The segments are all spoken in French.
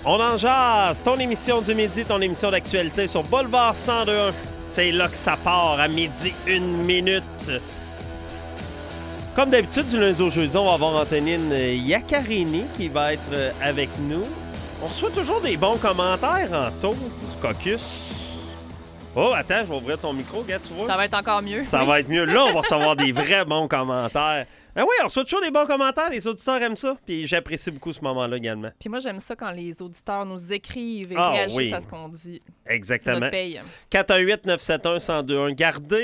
On en jase, ton émission du midi, ton émission d'actualité sur Boulevard 102.1. C'est là que ça part, à midi, 1 minute. Comme d'habitude, du lundi au jeudi, on va avoir Antonine Iaccarini qui va être avec nous. On reçoit toujours des bons commentaires en tour du caucus. Oh, attends, je vais ouvrir ton micro, gars, tu vois? Ça va être encore mieux. Ça va être mieux. Là, on va recevoir des vrais bons commentaires. Ben oui, on reçoit toujours des bons commentaires. Les auditeurs aiment ça. Puis j'apprécie beaucoup ce moment-là également. Puis moi, j'aime ça quand les auditeurs nous écrivent et Ah, réagissent oui. à ce qu'on dit. Exactement. C'est notre paye. 418-971-1021. Gardez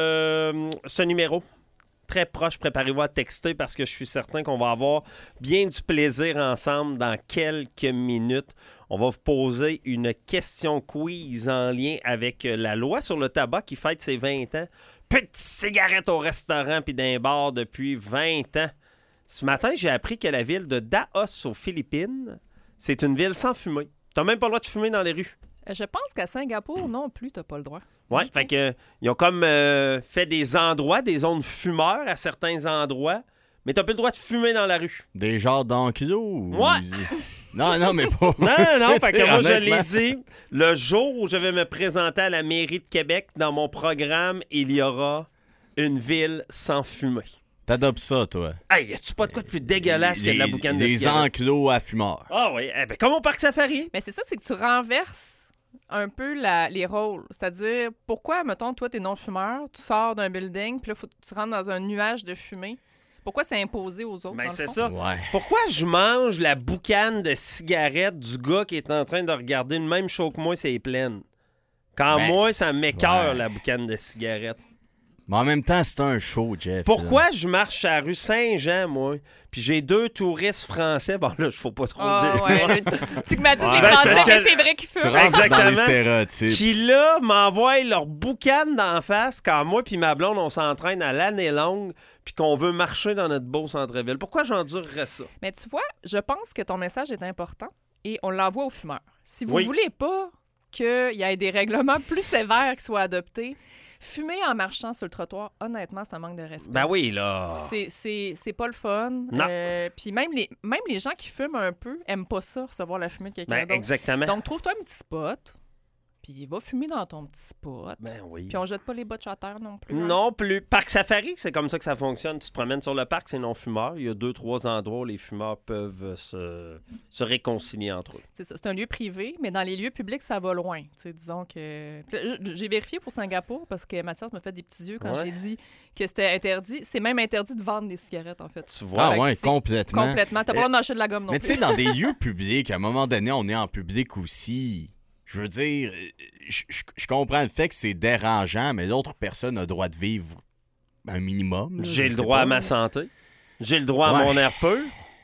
ce numéro très proche. Préparez-vous à texter parce que je suis certain qu'on va avoir bien du plaisir ensemble dans quelques minutes. On va vous poser une question quiz en lien avec la loi sur le tabac qui fête ses 20 ans. Petite cigarette au restaurant puis d'un bar depuis 20 ans. Ce matin, j'ai appris que la ville de Daos, aux Philippines, c'est une ville sans fumée. T'as même pas le droit de fumer dans les rues. Je pense qu'à Singapour, non plus, t'as pas le droit. Ouais, Du fait tout. que ils ont comme fait des endroits, des zones fumeurs à certains endroits, mais t'as plus le droit de fumer dans la rue. Des genres d'enclos? Ouais. Non, mais pas. Non, fait que moi, je l'ai Honnêtement. dit, le jour où je vais me présenter à la mairie de Québec, dans mon programme, il y aura une ville sans fumée. T'adoptes ça, toi. Hey, y a-tu pas de quoi de plus dégueulasse que de la boucane de Des cigarette? enclos à fumeurs. Ah oui, comme au Parc Safari. Mais c'est ça, c'est que tu renverses un peu les rôles. C'est-à-dire, pourquoi, mettons, toi, t'es non-fumeur, tu sors d'un building, puis là, faut que tu rentres dans un nuage de fumée. Pourquoi c'est imposé aux autres? Ben, dans le c'est fond? ça. Ouais. Pourquoi je mange la boucane de cigarette du gars qui est en train de regarder le même show que moi, c'est pleine? Quand Ben, moi, ça m'écoeure, ouais. la boucane de cigarette. Mais en même temps, c'est un show, Jeff. Pourquoi je marche à la rue Saint-Jean, moi, puis j'ai 2 touristes français? Bon, là, il faut pas trop Ah, dire. ouais, tu stigmatises Ouais. les Ben, Français, c'est- mais c'est vrai qu'ils Tu fument. rentres dans les Exactement. stéréotypes. Qui, là, m'envoient leur boucane d'en face quand moi puis ma blonde, on s'entraîne à l'année longue puis qu'on veut marcher dans notre beau centre-ville. Pourquoi j'endurerais ça? Mais tu vois, je pense que ton message est important et on l'envoie aux fumeurs. Si vous Oui. voulez pas qu'il y ait des règlements plus sévères qui soient adoptés, fumer en marchant sur le trottoir, honnêtement, c'est un manque de respect. Ben oui, là. C'est pas le fun. Non. Puis même les gens qui fument un peu aiment pas ça, recevoir la fumée de quelqu'un Ben, d'autre. exactement. Donc, trouve-toi un petit spot, puis va fumer dans ton petit spot. Ben oui. Puis on jette pas les botches à terre non plus. hein. Non plus. Parc Safari, c'est comme ça que ça fonctionne. Tu te promènes sur le parc, c'est non-fumeur. Il y a 2-3 endroits où les fumeurs peuvent se réconcilier entre eux. C'est ça, c'est un lieu privé, mais dans les lieux publics, ça va loin. Tu sais, disons que... J'ai vérifié pour Singapour parce que Mathias m'a fait des petits yeux quand Ouais. j'ai dit que c'était interdit. C'est même interdit de vendre des cigarettes, en fait. Tu vois? Ah Fait que ouais, c'est complètement. Complètement. T'as pas le droit de mâcher de la gomme non Mais plus. tu sais, dans des lieux publics, à un moment donné, on est en public aussi. Je veux dire, je comprends le fait que c'est dérangeant, mais l'autre personne a le droit de vivre un minimum. là, J'ai je le sais droit pas, à ma là. santé. J'ai le droit à Ouais. mon air pur.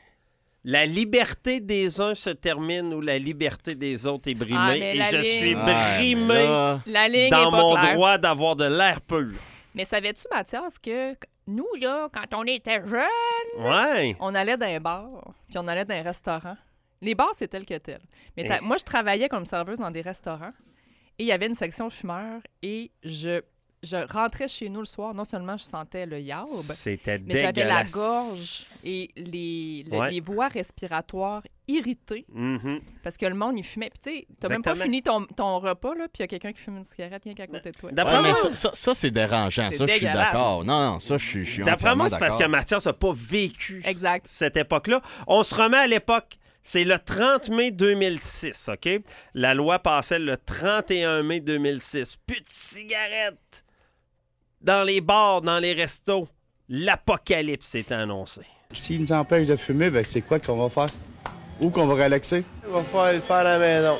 La liberté des uns se termine où la liberté des autres est brimée. Ah, mais et la je ligne- suis Ouais, mais brimé là, La ligne dans est pas mon claire. droit d'avoir de l'air pur. Mais savais-tu, Mathias, que nous, là, quand on était jeunes, Ouais. on allait dans un bar, puis on allait dans un restaurant. Les bars, c'est tel que tel. Mais Et- moi, je travaillais comme serveuse dans des restaurants et il y avait une section fumeurs et je rentrais chez nous le soir. Non seulement je sentais le yaourt, C'était mais j'avais la dégueulasse. gorge et Ouais. les voies respiratoires irritées Mhm. parce que le monde, il fumait. Puis tu sais, t'as même pas Exactement. fini ton repas, là, puis il y a quelqu'un qui fume une cigarette rien qu'à côté de toi. D'après ouais, mais moi- ça, c'est dérangeant. C'est Ça, je suis dégueulasse. d'accord. Non, ça, je suis D'après entièrement moi, c'est parce que d'accord. Mathias n'a pas vécu Exact. cette époque-là. On se remet à l'époque. C'est le 30 mai 2006, OK? La loi passait le 31 mai 2006. Plus de cigarettes dans les bars, dans les restos. L'apocalypse est annoncé. S'ils nous empêchent de fumer, ben c'est quoi qu'on va faire? Où qu'on va relaxer? Il va falloir le faire à la maison.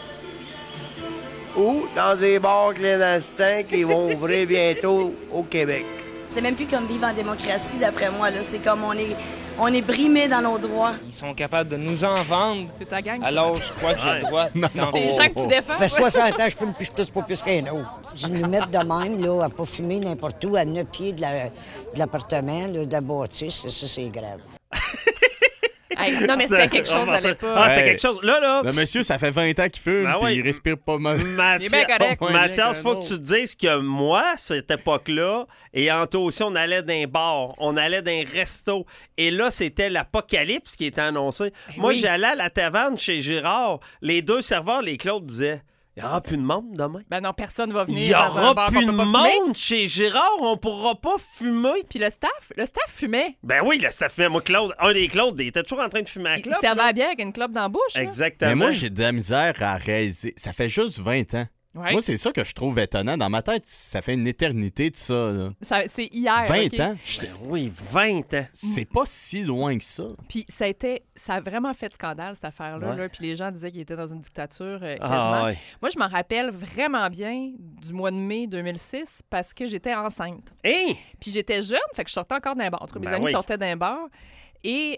Ou dans des bars clandestins qui vont ouvrir bientôt au Québec. C'est même plus comme vivre en démocratie, d'après moi. Là. C'est comme on est brimé dans nos droits. Ils sont capables de nous en vendre, C'est ta gang. ça. alors je crois que j'ai le droit d'en C'est les gens que tu défends. Ça fait 60 ans que je fume puis je tousse pas plus qu'un autre. Je nous mettre de même, là, à pas fumer n'importe où, à 9 pieds de l'appartement, là, de la bâtisse, ça, c'est grave. Hey, non, mais c'était quelque chose à l'époque. Ah, c'est Hey. quelque chose. Là. Le monsieur, ça fait 20 ans qu'il fume, Ben puis ouais. il respire pas mal. Il est bien correct. Mathias, faut que tu te dises que moi, cette époque-là, et Anto aussi, on allait dans un bar, on allait dans un resto. Et là, c'était l'apocalypse qui était annoncé. Moi, oui. j'allais à la taverne chez Girard. Les deux serveurs, les Claude, disaient « Il n'y aura plus de monde demain. Ben non, personne va Il venir n'y dans un aura bar plus qu'on de peut pas fumer. monde chez Girard. On pourra pas fumer. » Puis le staff fumait. Ben oui, le staff fumait. Moi, Claude, un des Claude, il était toujours en train de fumer à la Il clope. servait là. à la bière avec une clope dans la bouche. là. Exactement. Mais moi, j'ai de la misère à réaliser. Ça fait juste 20 ans. Ouais. Moi, c'est ça que je trouve étonnant. Dans ma tête, ça fait une éternité de ça. Là. C'est hier. 20 OK? ans? Oui, 20 ans. C'est pas si loin que ça. Puis ça a vraiment fait scandale, cette affaire-là. Ouais. Là. Puis les gens disaient qu'il était dans une dictature quasiment. Ah, ouais. Moi, je m'en rappelle vraiment bien du mois de mai 2006 parce que j'étais enceinte. Hein? Puis j'étais jeune, fait que je sortais encore d'un bar. En tout cas, mes Ben amis oui. sortaient d'un bar. Et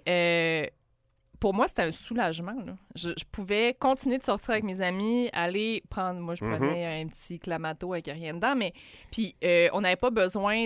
pour moi, c'était un soulagement. Là. Je pouvais continuer de sortir avec mes amis, aller prendre... Moi, je prenais un petit clamato avec rien dedans, mais... Puis on n'avait pas besoin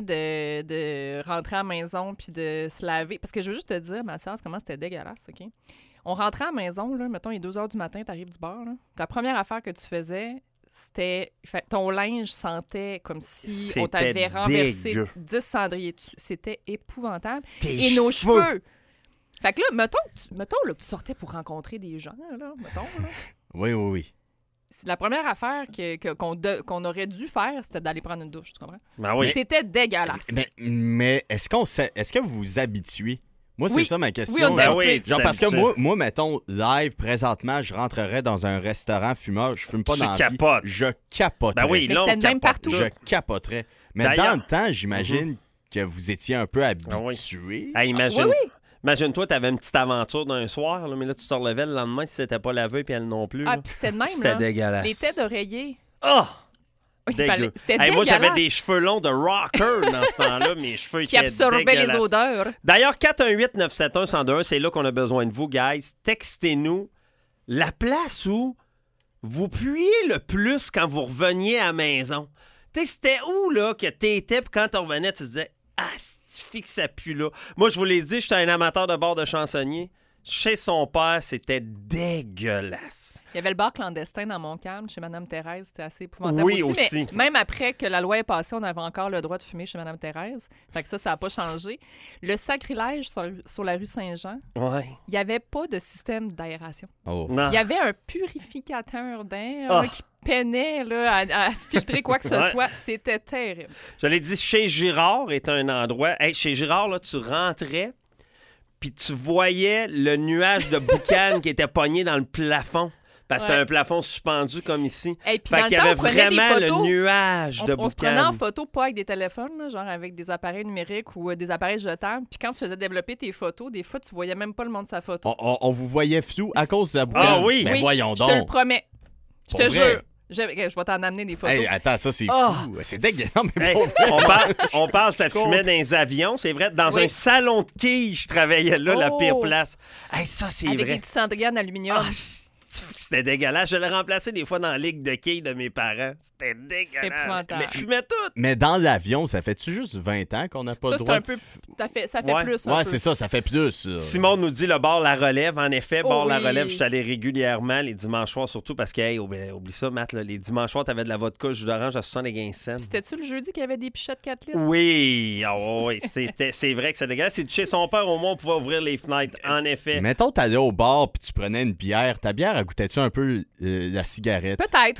de rentrer à la maison puis de se laver. Parce que je veux juste te dire, Mathias, comment c'était dégueulasse, OK? On rentrait à la maison, là, mettons, il est 2 h du matin, t'arrives du bar, là. La première affaire que tu faisais... C'était... Ton linge sentait comme si on C'était t'avait renversé dégueu. 10 cendriers dessus. C'était épouvantable. Tes Et nos cheveux! Fait que là, mettons là, que tu sortais pour rencontrer des gens, là, mettons. Là. Oui. C'est la première affaire qu'on aurait dû faire, c'était d'aller prendre une douche, tu comprends? Ben oui. C'était dégueulasse. Mais est-ce que vous vous habituez? Moi, c'est Oui. ça ma Oui, question. on là. est Ben oui, habitué. Genre, parce que habitué. moi, mettons, live, présentement, je rentrerais dans un restaurant fumeur, je fume pas Tu dans la vie. capotes. Je capoterais. Ben oui, Mais là, on c'était le même capote, partout. là. Je capoterais. Mais D'ailleurs- dans le temps, j'imagine que vous étiez un peu habitué. Hey, imagine, Oui. imagine-toi, t'avais une petite aventure d'un soir, là, mais là, tu te relevais le lendemain si c'était pas lavé puis elle non plus. Ah, là. puis c'était de même, C'était là. dégueulasse. Les têtes d'oreiller. Ah! Il Dégueu. fallait- C'était Hey, moi, dégueulasse. j'avais des cheveux longs de rocker dans ce temps-là. Mes cheveux Qui étaient absorbaient les dégueulasses. odeurs. D'ailleurs, 418-971-1021, c'est là qu'on a besoin de vous, guys. Textez-nous la place où vous puiez le plus quand vous reveniez à la maison. Tu sais, c'était où, là, que t'étais, puis quand on revenait, tu te disais « Ah, c'est que ça pue, là. » Moi, je vous l'ai dit, j'étais un amateur de bar de chansonnier. Chez son père, c'était dégueulasse. Il y avait le bar clandestin dans Montcalm, chez Mme Thérèse. C'était assez épouvantable Oui, aussi. aussi. Mais même après que la loi est passée, on avait encore le droit de fumer chez Mme Thérèse. Fait que ça n'a pas changé. Le sacrilège sur la rue Saint-Jean, Ouais. il n'y avait pas de système d'aération. Oh. Non. Il y avait un purificateur d'air Ah. là, qui peinait là, à se filtrer quoi que ce Ouais. soit. C'était terrible. Je l'ai dit, chez Girard est un endroit... Hey, chez Girard, là, tu rentrais, puis tu voyais le nuage de boucan qui était pogné dans le plafond. Parce que Ouais. c'était un plafond suspendu comme ici. Et puis Fait dans qu'il y le temps, avait on prenait des vraiment photos. le nuage de On se prenait en boucan. photo, pas avec des téléphones, là, genre avec des appareils numériques ou des appareils jetables. Puis quand tu faisais développer tes photos, des fois, tu voyais même pas le monde de sa photo. On vous voyait flou à cause de la boucane. Ah oui? Ben Oui, voyons je te le donc. promets. Je Pour te vrai? jure. Je vais t'en amener des photos. Hey, attends, ça, c'est Ah! fou. C'est dégueulasse, mais Hey, pour vrai. on parle, ça fumait dans les avions, c'est vrai. Dans Oui. un salon de quilles, je travaillais là, la Oh! pire place. Hey, ça, c'est avec vrai. des petits cendriers en aluminium. Ah, c'était dégueulasse. Je l'ai remplacé des fois dans la ligue de quilles de mes parents. C'était dégueulasse. Épouvantable. Mais fumait tout. Mais dans l'avion, ça fait-tu juste 20 ans qu'on n'a pas Ça, le c'est droit un peu... Ça fait Ouais. plus, un Ouais, peu. c'est ça, ça fait plus. ça. Simon nous dit le bar La Relève. En effet, Oh bar La oui. Relève, je suis allé régulièrement les dimanches soirs, surtout parce que, hey, oublie ça, Matt, là, les dimanches soirs, t'avais de la vodka jus d'orange à 75 cents. C'était-tu le jeudi qu'il y avait des pichettes 4 litres? Oui, oui, c'est vrai que c'est dégueulasse. C'est de chez son père, au moins, on pouvait ouvrir les fenêtres, en effet. Mettons, t'allais au bar puis tu prenais une bière. Ta bière, elle goûtait-tu un peu la cigarette? Peut-être.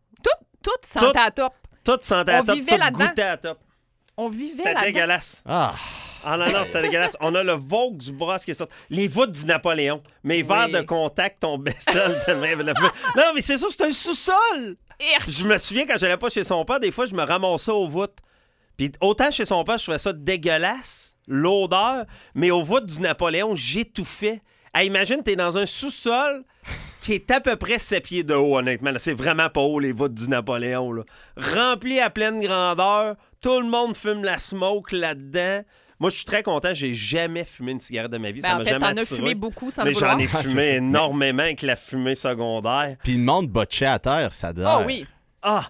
Tout sentait à top. Tout sentait à On top, vivait tout là-dedans. goûtait à top. On vivait C'était là-dedans. dégueulasse. Ah! Ah non, c'était dégueulasse. On a le Volkswagen qui est sorti. Les voûtes du Napoléon. Mes verres de contact tombaient seuls tellement il y avait de la fumée. Non, mais c'est sûr, c'est un sous-sol. Irk. Je me souviens, quand j'allais pas chez son père, des fois, je me ramassais aux voûtes. Puis autant chez son père, je trouvais ça dégueulasse, l'odeur, mais aux voûtes du Napoléon, j'étouffais. Hey, imagine, t'es dans un sous-sol qui est à peu près 7 pieds de haut, honnêtement. Là, c'est vraiment pas haut, les voûtes du Napoléon. Là. Rempli à pleine grandeur, tout le monde fume la smoke là-dedans. Moi, je suis très content, j'ai jamais fumé une cigarette de ma vie. Ben, ça en m'a fait, jamais t'en as attiré. fumé beaucoup sans Mais le vouloir. j'en ai Ah, fumé c'est ça. énormément avec la fumée secondaire. Puis le monde botchait à terre, ça donne. Oh oui. Ah!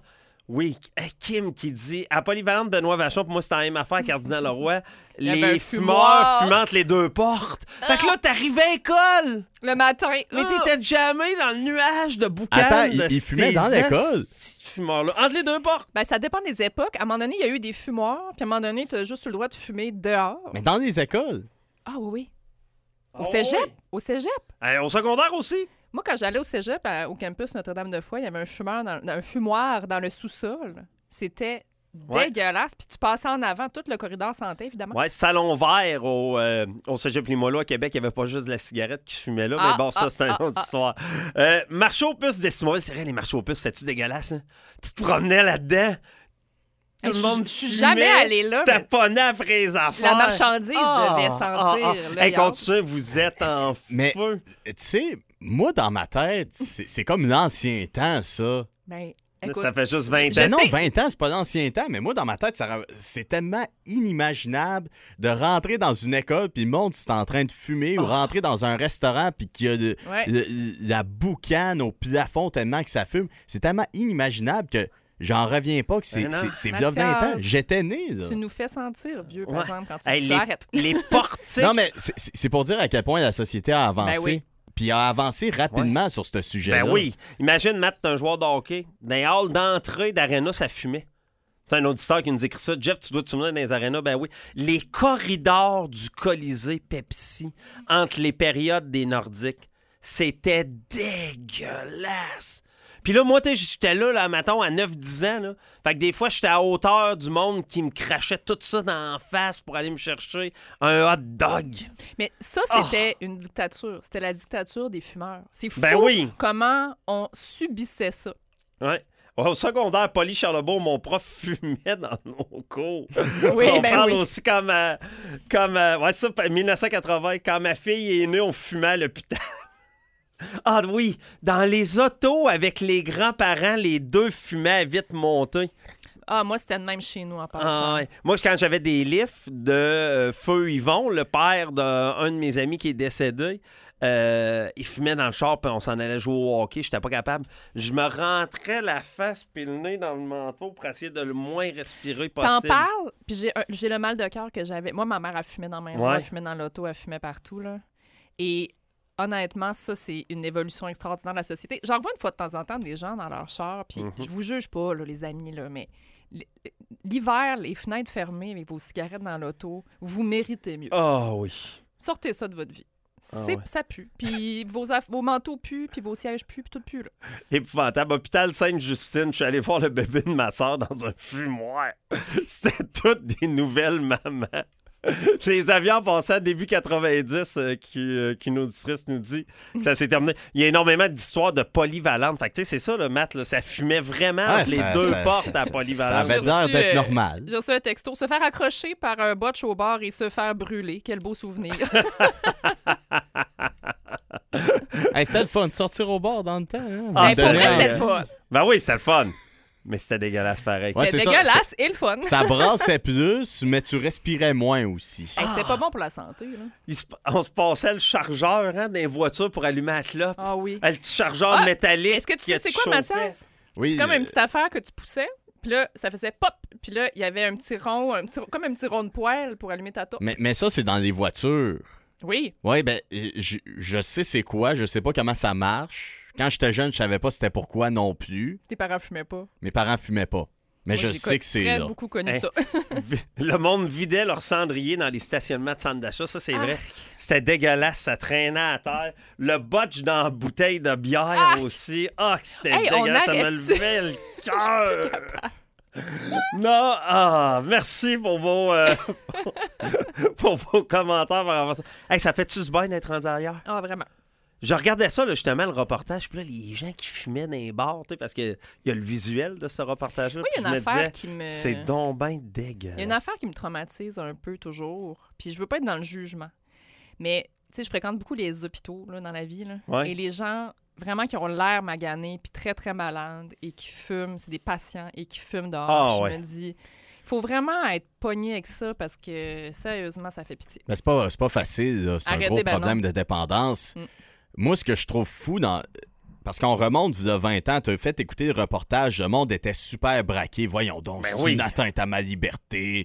Oui, Kim qui dit à Polyvalente Benoît Vachon, pour moi c'est la même affaire Cardinal Leroy, y avait les un fumeurs fument entre les deux portes. Fait que là, t'arrivais à l'école, Le matin. mais t'étais jamais dans le nuage de boucan. Attends, de il fumait ces dans l'école? fumeurs-là, entre les deux portes. Ben, ça dépend des époques. À un moment donné, il y a eu des fumoirs, puis à un moment donné, t'as juste eu le droit de fumer dehors. Mais dans les écoles. Ah oui. Au Oh, cégep. oui. Au cégep. Au secondaire aussi. Moi, quand j'allais au cégep, au campus Notre-Dame-de-Foy, il y avait un fumoir dans le sous-sol. C'était dégueulasse. Puis tu passais en avant, tout le corridor santé, évidemment. Ouais, salon vert au Cégep Limoilou à Québec, il n'y avait pas juste de la cigarette qui se fumait là, mais bon, ça, c'est une autre histoire. Marché aux puces décimales, c'est vrai, les marchés aux puces, c'était-tu dégueulasse, hein? Tu te promenais là-dedans, tout le monde Je suis jamais allée là. Mais taponnait après les affaires. la marchandise devait sentir. Là, Hey, continuez, vous êtes en Mais- feu. Tu sais, moi, dans ma tête, c'est comme l'ancien temps, ça. Ben, Là, écoute, ça fait juste 20 Je ans. Ben non, sais. 20 ans, c'est pas l'ancien temps, mais moi, dans ma tête, c'est tellement inimaginable de rentrer dans une école puis le monde c'est en train de fumer ou rentrer dans un restaurant puis qu'il y a Ouais. la boucane au plafond tellement que ça fume. C'est tellement inimaginable que j'en reviens pas que c'est Ben non. c'est v'là 20 ans. Mathias, J'étais né, là. tu nous fais sentir vieux, par Ouais. exemple, quand tu Hey, dis ça. Arrête. les portiques. Non, mais c'est pour dire à quel point la société a avancé. Ben oui. Puis a avancé rapidement sur ce sujet-là. Ben oui. Imagine, Matt, t'es un joueur de hockey. Dans les halls d'entrée d'aréna, ça fumait. C'est un auditeur qui nous écrit ça. Jeff, tu dois te souvenir dans les arénas? Ben oui. Les corridors du Colisée Pepsi entre les périodes des Nordiques, c'était dégueulasse. Puis là, moi, j'étais là, mettons, à 9-10 ans. Là. Fait que des fois, j'étais à hauteur du monde qui me crachait tout ça dans la face pour aller me chercher un hot dog. Mais ça, c'était une dictature. C'était la dictature des fumeurs. C'est fou Ben oui. comment on subissait ça. Ouais. Au secondaire, Poly Charlebourg, mon prof fumait dans nos cours. Oui, On ben parle oui. aussi comme ouais, ça, 1980, quand ma fille est née, on fumait à l'hôpital. Ah oui, dans les autos avec les grands-parents, les deux fumaient à vite monter. Ah, moi, c'était le même chez nous, en passant. Ah, ouais. Moi, quand j'avais des lifts de Feu Yvon, le père d'un de mes amis qui est décédé, il fumait dans le char puis on s'en allait jouer au hockey. J'étais pas capable. Je me rentrais la face puis le nez dans le manteau pour essayer de le moins respirer possible. T'en parles, puis j'ai le mal de cœur que j'avais. Moi, ma mère, elle fumait dans ma maison, Ouais. elle fumait dans l'auto, elle fumait partout, là. Et honnêtement, ça, c'est une évolution extraordinaire de la société. J'en revois une fois de temps en temps des gens dans leur char, puis je vous juge pas, là, les amis, là, mais l'hiver, les fenêtres fermées avec vos cigarettes dans l'auto, vous méritez mieux. Ah oui. Sortez ça de votre vie. Ah ouais. Ça pue. Puis vos manteaux puent, puis vos sièges puent, puis tout pue, là. Épouvantable. Hôpital Sainte-Justine, je suis allé voir le bébé de ma soeur dans un fumoir. C'était toutes des nouvelles mamans. Les avions passaient début 90, qu'une auditrice nous dit que ça s'est terminé. Il y a énormément d'histoires de polyvalentes. Fait que tu sais, c'est ça, le Matt, là, ça fumait vraiment Ah, entre les ça- deux ça- portes ça- à ça polyvalente. avait l'air reçu, d'être normal. J'ai reçu un texto. Se faire accrocher par un botch au bar et se faire brûler. Quel beau souvenir. Hey, c'était le fun de sortir au bord dans le temps. Hein? Ah, Ben, pour c'est vrai, vrai. c'était le fun. Ben oui, c'était le fun. Mais c'était dégueulasse pareil. Ouais, C'était c'est ça. dégueulasse et le fun. Ça brassait plus, mais tu respirais moins aussi. Hey, c'était pas bon pour la santé, là. On se passait le chargeur dans les voitures pour allumer la clope. Ah oui. Le petit chargeur Ah, métallique. Est-ce que tu qui sais te c'est quoi, chauffait. Mathias? Oui, C'est comme une petite affaire que tu poussais, puis là, ça faisait pop, puis là, il y avait un petit rond, comme un petit rond de poêle pour allumer ta taupe. mais ça, c'est dans les voitures. Oui. Oui, ben, je sais c'est quoi, je sais pas comment ça marche. Quand j'étais jeune, je savais pas c'était pourquoi non plus. Tes parents fumaient pas. Mes parents fumaient pas. Mais Moi, je j'ai sais que c'est très là. beaucoup connu Hein? ça. Le monde vidait leur cendrier dans les stationnements de centre d'achat. Ça, c'est Ah. vrai. C'était dégueulasse. Ça traînait à terre. Le botch dans la bouteille de bière aussi. Ah, que c'était Hey, on dégueulasse. Ça me arrête-tu? levait le cœur. Non, merci pour vos, pour vos commentaires par rapport à ça. Hey, ça fait-tu ce bain d'être rendu ailleurs? Ah, vraiment. Je regardais ça, là, justement, le reportage, puis là, les gens qui fumaient dans les bars, tu sais, parce qu'il y a le visuel de ce reportage-là. Oui, il y a puis une je me affaire disais, qui me... c'est donc ben dégueulasse. Il y a une affaire qui me traumatise un peu toujours. Puis je veux pas être dans le jugement. Mais, tu sais, je fréquente beaucoup les hôpitaux là, dans la vie. Là. Ouais. Et les gens, vraiment, qui ont l'air maganés, puis très, très malades, et qui fument, c'est des patients, et qui fument dehors. Ah, je ouais. me dis, faut vraiment être pogné avec ça parce que, sérieusement, ça fait pitié. Mais c'est pas facile, là. C'est Arrêtez, un gros ben problème non. de dépendance. Mm. Moi, ce que je trouve fou dans. parce qu'on remonte il y a 20 ans, tu as fait écouter le reportage, le monde était super braqué. Voyons donc, c'est une atteinte à ma liberté.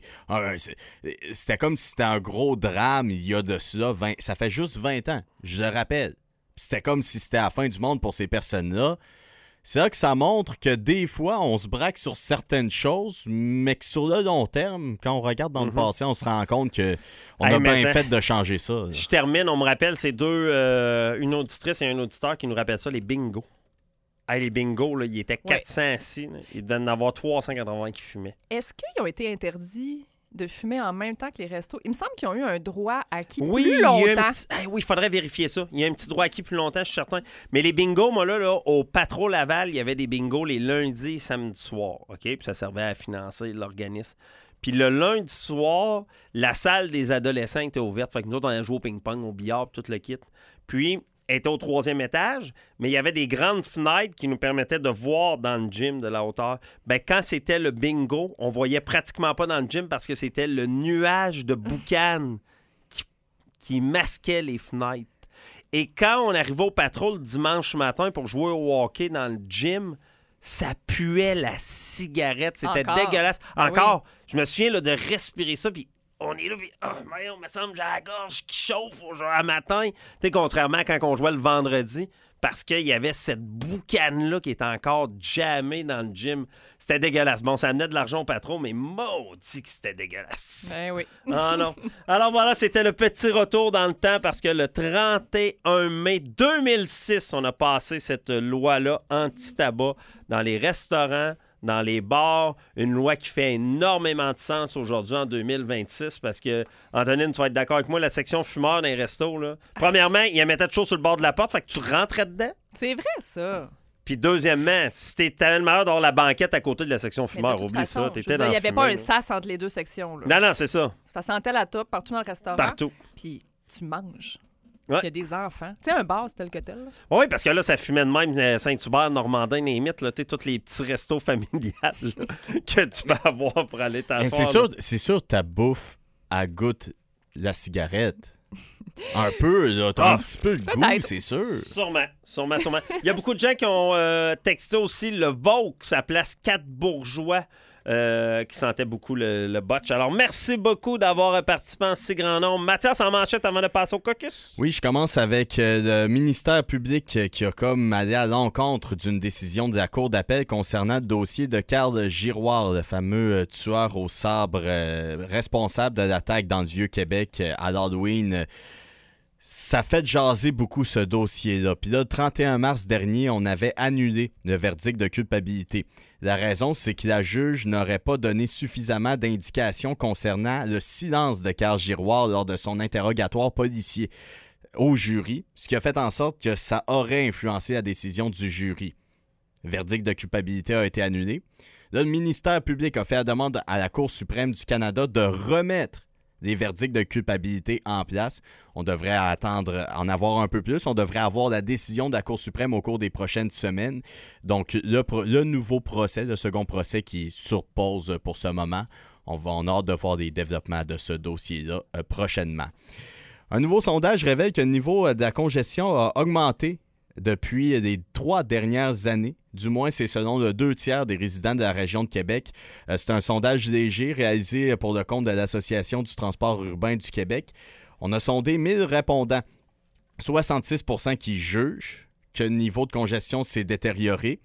C'était comme si c'était un gros drame il y a de cela. Ça fait juste 20 ans, je le rappelle. C'était comme si c'était la fin du monde pour ces personnes-là. C'est là que ça montre que des fois, on se braque sur certaines choses, mais que sur le long terme, quand on regarde dans le passé, on se rend compte qu'on a bien fait de changer ça. Là. Je termine, on me rappelle, c'est une auditrice et un auditeur qui nous rappellent ça, les bingos. Les bingos, là, ils étaient 400 assis. Là. Il devait en avoir 380 qui fumaient. Est-ce qu'ils ont été interdits de fumer en même temps que les restos? Il me semble qu'ils ont eu un droit acquis plus longtemps. Oui, il faudrait vérifier ça. Il y a un petit droit acquis plus longtemps, je suis certain. Mais les bingos, moi, là, au Patro Laval, il y avait des bingos les lundis et samedis soirs. OK? Puis ça servait à financer l'organisme. Puis le lundi soir, la salle des adolescents était ouverte. Fait que nous autres, on a joué au ping-pong, au billard, tout le kit. Puis, elle était au 3e étage, mais il y avait des grandes fenêtres qui nous permettaient de voir dans le gym de la hauteur. Ben, quand c'était le bingo, on voyait pratiquement pas dans le gym parce que c'était le nuage de boucan qui masquait les fenêtres. Et quand on arrivait au Patro le dimanche matin pour jouer au hockey dans le gym, ça puait la cigarette. C'était dégueulasse. Encore, je me souviens là, de respirer ça, puis on est là, puis il me semble que j'ai la gorge qui chauffe au matin. Tu sais, contrairement à quand on jouait le vendredi, parce qu'il y avait cette boucane-là qui était encore jammée dans le gym. C'était dégueulasse. Bon, ça amenait de l'argent au patron, mais maudit que c'était dégueulasse. Ben oui. Ah non. Alors voilà, c'était le petit retour dans le temps parce que le 31 mai 2006, on a passé cette loi-là anti-tabac dans les restaurants, dans les bars, une loi qui fait énormément de sens aujourd'hui en 2026 parce que, Antonine, tu vas être d'accord avec moi, la section fumeur dans les restos, là, premièrement, ils la mettaient de chaud sur le bord de la porte, fait que tu rentrais dedans. C'est vrai, ça. Puis deuxièmement, si t'avais le malheur d'avoir la banquette à côté de la section fumeur, oublie ça, t'étais dans le il n'y avait fumeur, pas un sas entre les deux sections. Là. Non, c'est ça. Ça sentait la top partout dans le restaurant. Partout. Puis tu manges. Ouais. Il y a des enfants. Tu sais, un bar, c'est tel que tel. Là. Oui, parce que là, ça fumait de même Saint-Hubert, Normandin, Némite, là, tu sais, tous les petits restos familiales là, que tu peux avoir pour aller t'asseoir. C'est sûr, ta bouffe, elle goûte la cigarette. Un peu, là, t'as un petit peu le goût, c'est sûr. Sûrement. Il y a beaucoup de gens qui ont texté aussi le Vaux, sa place 4 bourgeois. Qui sentait beaucoup le botch. Alors, merci beaucoup d'avoir participé en si grand nombre. Mathias, en manchette avant de passer au caucus. Oui, je commence avec le ministère public qui a comme allé à l'encontre d'une décision de la Cour d'appel concernant le dossier de Carl Giroir, le fameux tueur au sabre responsable de l'attaque dans le Vieux-Québec à l'Halloween. Ça fait jaser beaucoup ce dossier-là. Puis là, le 31 mars dernier, on avait annulé le verdict de culpabilité. La raison, c'est que la juge n'aurait pas donné suffisamment d'indications concernant le silence de Carl Giroir lors de son interrogatoire policier au jury, ce qui a fait en sorte que ça aurait influencé la décision du jury. Le verdict de culpabilité a été annulé. Là, le ministère public a fait la demande à la Cour suprême du Canada de remettre les verdicts de culpabilité en place. On devrait attendre, en avoir un peu plus. On devrait avoir la décision de la Cour suprême au cours des prochaines semaines. Donc, le nouveau procès, le second procès qui est sur pause pour ce moment, on a hâte de voir des développements de ce dossier-là prochainement. Un nouveau sondage révèle que le niveau de la congestion a augmenté depuis les 3 dernières années. Du moins, c'est selon le 2/3 des résidents de la région de Québec. C'est un sondage léger réalisé pour le compte de l'Association du transport urbain du Québec. On a sondé 1000 répondants. 66% qui jugent que le niveau de congestion s'est détérioré.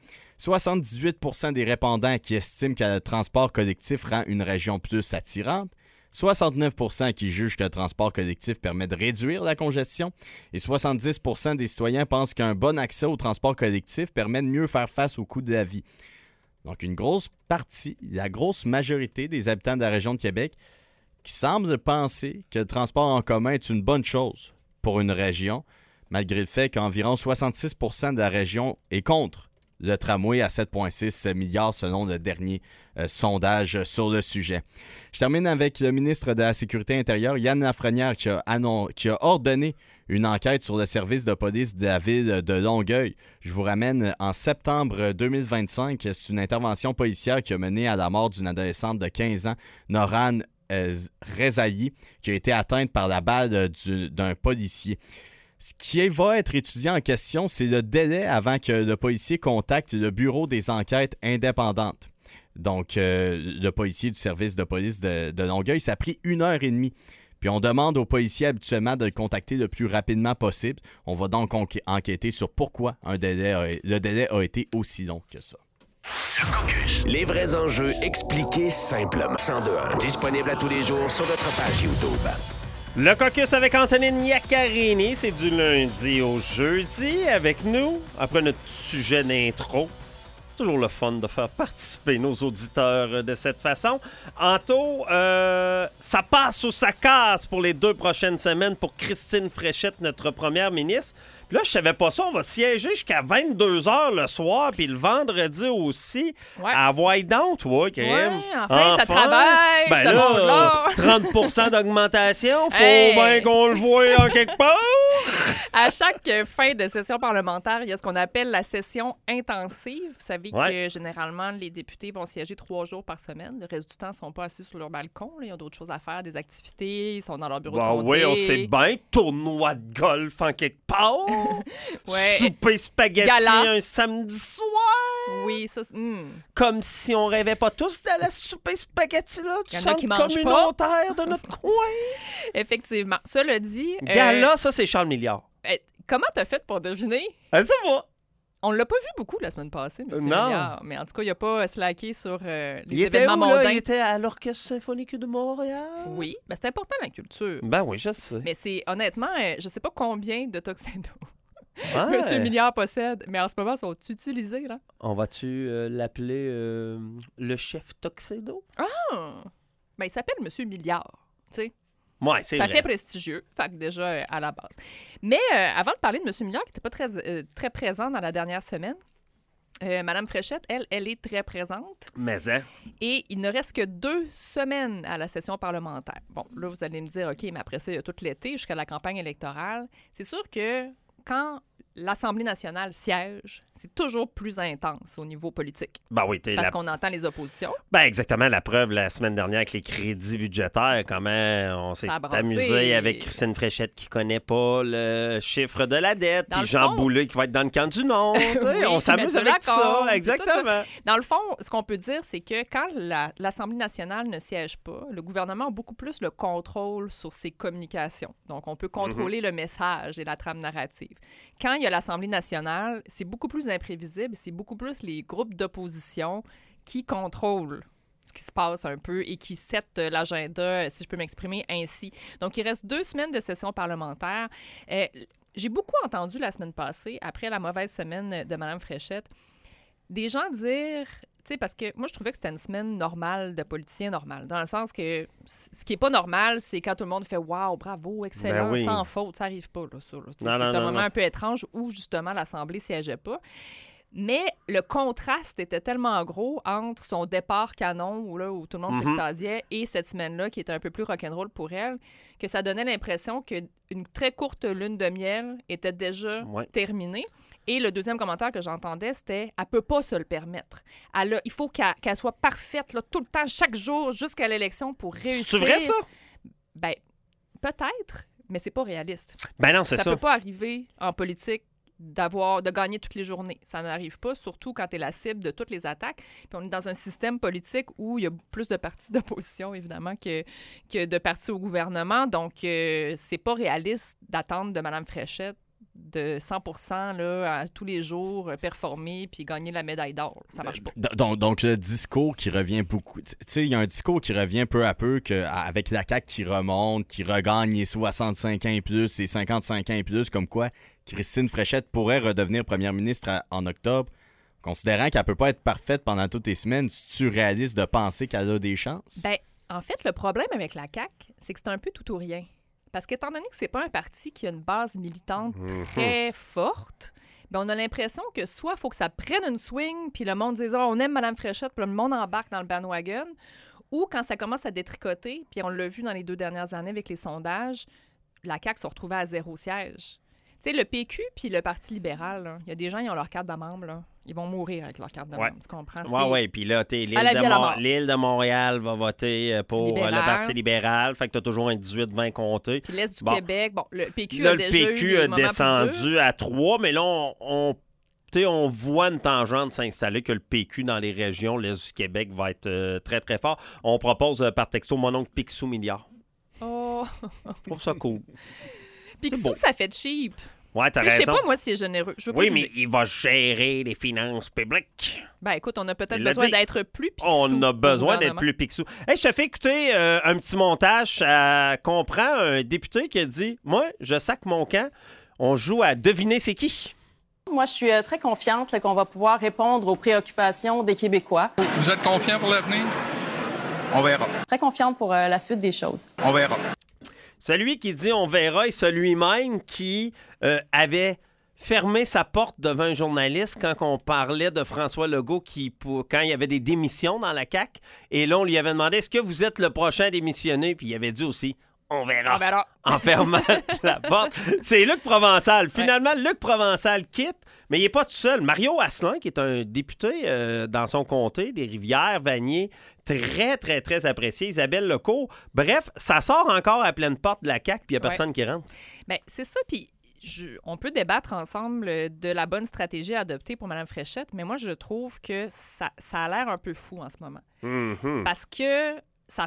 78% des répondants qui estiment que le transport collectif rend une région plus attirante. 69% qui jugent que le transport collectif permet de réduire la congestion et 70% des citoyens pensent qu'un bon accès au transport collectif permet de mieux faire face au coût de la vie. Donc, une grosse partie, la grosse majorité des habitants de la région de Québec qui semblent penser que le transport en commun est une bonne chose pour une région, malgré le fait qu'environ 66% de la région est contre le tramway à 7,6 milliards selon le dernier sondage sur le sujet. Je termine avec le ministre de la Sécurité intérieure, Yann Lafrenière, qui a ordonné une enquête sur le service de police de la ville de Longueuil. Je vous ramène en septembre 2025. C'est une intervention policière qui a mené à la mort d'une adolescente de 15 ans, Noran Rezaï, qui a été atteinte par la balle d'un policier. Ce qui va être étudié en question, c'est le délai avant que le policier contacte le bureau des enquêtes indépendantes. Donc, le policier du service de police de Longueuil, ça a pris 1h30. Puis on demande aux policiers habituellement de le contacter le plus rapidement possible. On va donc enquêter sur pourquoi le délai a été aussi long que ça. Les vrais enjeux expliqués simplement. 102.1. Disponible à tous les jours sur notre page YouTube. Le caucus avec Antonine Iaccarini, c'est du lundi au jeudi avec nous. Après notre sujet d'intro, toujours le fun de faire participer nos auditeurs de cette façon. Anto, ça passe ou ça casse pour les 2 prochaines semaines pour Christine Fréchette, notre première ministre. Puis là, je savais pas ça. On va siéger jusqu'à 22h le soir, puis le vendredi aussi. Ouais. À voix donc, toi, Kim. Ouais, enfin, ça travaille, Ben ce là, monde-là. 30% d'augmentation, faut Hey. bien qu'on le voie en quelque part. À chaque fin de session parlementaire, il y a ce qu'on appelle la session intensive. Vous savez que généralement, les députés vont siéger 3 jours par semaine. Le reste du temps, ils ne sont pas assis sur leur balcon. Là. Ils ont d'autres choses à faire, des activités. Ils sont dans leur bureau de comté. Oui, on sait bien. Tournoi de golf en quelque part. Ouais. Souper spaghetti Gala. un samedi soir. Oui, ça, Comme si on rêvait pas tous d'aller souper spaghetti là, du Il y en a centre qui mangent communautaire de notre coin. Effectivement. Cela dit... Gala, ça, c'est Charles Milliard. Comment t'as fait pour deviner? Ça va. On l'a pas vu beaucoup la semaine passée, M. Non. Milliard. Mais en tout cas, il a pas slacké sur les Il était événements où, là? mondains. Il était à l'Orchestre symphonique de Montréal. Oui, ben c'est important, la culture. Ben oui, je sais. Mais c'est, honnêtement, je sais pas combien de tuxedos Ouais. M. Milliard possède, mais en ce moment, ils sont utilisés, là. On va-tu l'appeler le chef Tuxedo? Ben, il s'appelle M. Milliard, tu sais. Ouais, c'est Ça vrai. fait prestigieux, fait que déjà à la base. Mais avant de parler de M. Milliard, qui n'était pas très présent dans la dernière semaine, Mme Fréchette, elle est très présente. Mais hein? Et il ne reste que 2 semaines à la session parlementaire. Bon, là, vous allez me dire, OK, mais après ça, il y a tout l'été jusqu'à la campagne électorale. C'est sûr que quand l'Assemblée nationale siège, c'est toujours plus intense au niveau politique. Ben oui, t'es Parce là. qu'on entend les oppositions. Ben exactement, la preuve la semaine dernière avec les crédits budgétaires, comment on s'est Ça a brassé. amusé avec Christine Fréchette qui connaît pas le chiffre de la dette, Dans puis le Jean fond- Boulay qui va être dans le camp du non. Oui, On qui s'amuse met avec ça ça, d'accord, exactement. Dans le fond, ce qu'on peut dire, c'est que quand l'Assemblée nationale ne siège pas, le gouvernement a beaucoup plus le contrôle sur ses communications. Donc, on peut contrôler le message et la trame narrative. Quand il y a l'Assemblée nationale, c'est beaucoup plus imprévisible, c'est beaucoup plus les groupes d'opposition qui contrôlent ce qui se passe un peu et qui set l'agenda, si je peux m'exprimer ainsi. Donc, il reste 2 semaines de session parlementaire. J'ai beaucoup entendu la semaine passée, après la mauvaise semaine de Mme Fréchette, des gens dire, tu sais, parce que moi, je trouvais que c'était une semaine normale de politicien normal, dans le sens que ce qui est pas normal, c'est quand tout le monde fait « Wow, bravo, excellent, Ben oui. sans faute », ça arrive pas, là, ça. Là. C'est Non, un non, moment non. un peu étrange où, justement, l'Assemblée siégeait pas. Mais le contraste était tellement gros entre son départ canon, où tout le monde s'extasiait, et cette semaine-là, qui était un peu plus rock'n'roll pour elle, que ça donnait l'impression qu'une très courte lune de miel était déjà terminée. Et le deuxième commentaire que j'entendais, c'était « Elle peut pas se le permettre. Il faut qu'elle soit parfaite là, tout le temps, chaque jour, jusqu'à l'élection pour réussir. » C'est vrai, ça? Ben, peut-être, mais c'est pas réaliste. Ben non, c'est ça. Ça peut pas arriver en politique de gagner toutes les journées. Ça n'arrive pas, surtout quand tu es la cible de toutes les attaques. Puis on est dans un système politique où il y a plus de partis d'opposition, évidemment, que de partis au gouvernement. Donc, c'est pas réaliste d'attendre de Mme Fréchette de 100% là, à tous les jours, performer puis gagner la médaille d'or. Ça marche pas. Donc, le discours qui revient beaucoup. Tu sais, il y a un discours qui revient peu à peu avec la CAQ qui remonte, qui regagne les 65 ans et plus, et 55 ans et plus, comme quoi Christine Fréchette pourrait redevenir première ministre en octobre. Considérant qu'elle peut pas être parfaite pendant toutes les semaines, es-tu réaliste de penser qu'elle a des chances? Ben, en fait, le problème avec la CAQ, c'est que c'est un peu tout ou rien. Parce qu'étant donné que c'est pas un parti qui a une base militante très forte, ben on a l'impression que soit il faut que ça prenne une swing, puis le monde dise « Oh, on aime Mme Fréchette », puis le monde embarque dans le bandwagon, ou quand ça commence à détricoter, puis on l'a vu dans les 2 dernières années avec les sondages, la CAQ se retrouvait à 0 siège. Tu Tu sais, le PQ puis le Parti libéral, il y a des gens, ils ont leur carte de membre, là. Ils vont mourir avec leur carte de membre, tu comprends? Oui. Puis là, l'île de Montréal va voter pour le Parti libéral. Fait que tu as toujours un 18-20 comté. Puis l'Est du Québec, le PQ là, a déjà le PQ a descendu à 3, mais là, on voit une tangente s'installer que le PQ dans les régions, l'Est du Québec, va être très, très fort. On propose par texto mon oncle Picsou milliard. Oh! Je trouve ça cool. Picsou, ça fait cheap. Ouais, t'as raison. Je sais pas, moi, si c'est généreux. Mais il va gérer les finances publiques. Ben, écoute, on a peut-être besoin d'être plus Picsou. On a besoin d'être plus Picsou. Hey, je te fais écouter un petit montage. Ça comprend un député qui a dit « Moi, je sac mon camp. On joue à deviner c'est qui. » Moi, je suis très confiante qu'on va pouvoir répondre aux préoccupations des Québécois. Vous êtes confiant pour l'avenir? On verra. Très confiante pour la suite des choses. On verra. Celui qui dit « on verra » est celui-même qui avait fermé sa porte devant un journaliste quand on parlait de François Legault quand il y avait des démissions dans la CAQ. Et là, on lui avait demandé « Est-ce que vous êtes le prochain à démissionner? » Puis il avait dit aussi « On verra. » En fermant la porte. C'est Luc Provençal. Finalement, Luc Provençal quitte, mais il n'est pas tout seul. Mario Asselin, qui est un député dans son comté, des Rivières-Vanier, très, très, très apprécié. Isabelle Lecourt. Bref, ça sort encore à pleine porte de la CAQ, puis il n'y a personne qui rentre. Bien, c'est ça, puis on peut débattre ensemble de la bonne stratégie à adopter pour Mme Fréchette, mais moi, je trouve que ça a l'air un peu fou en ce moment. Mm-hmm. Parce que ça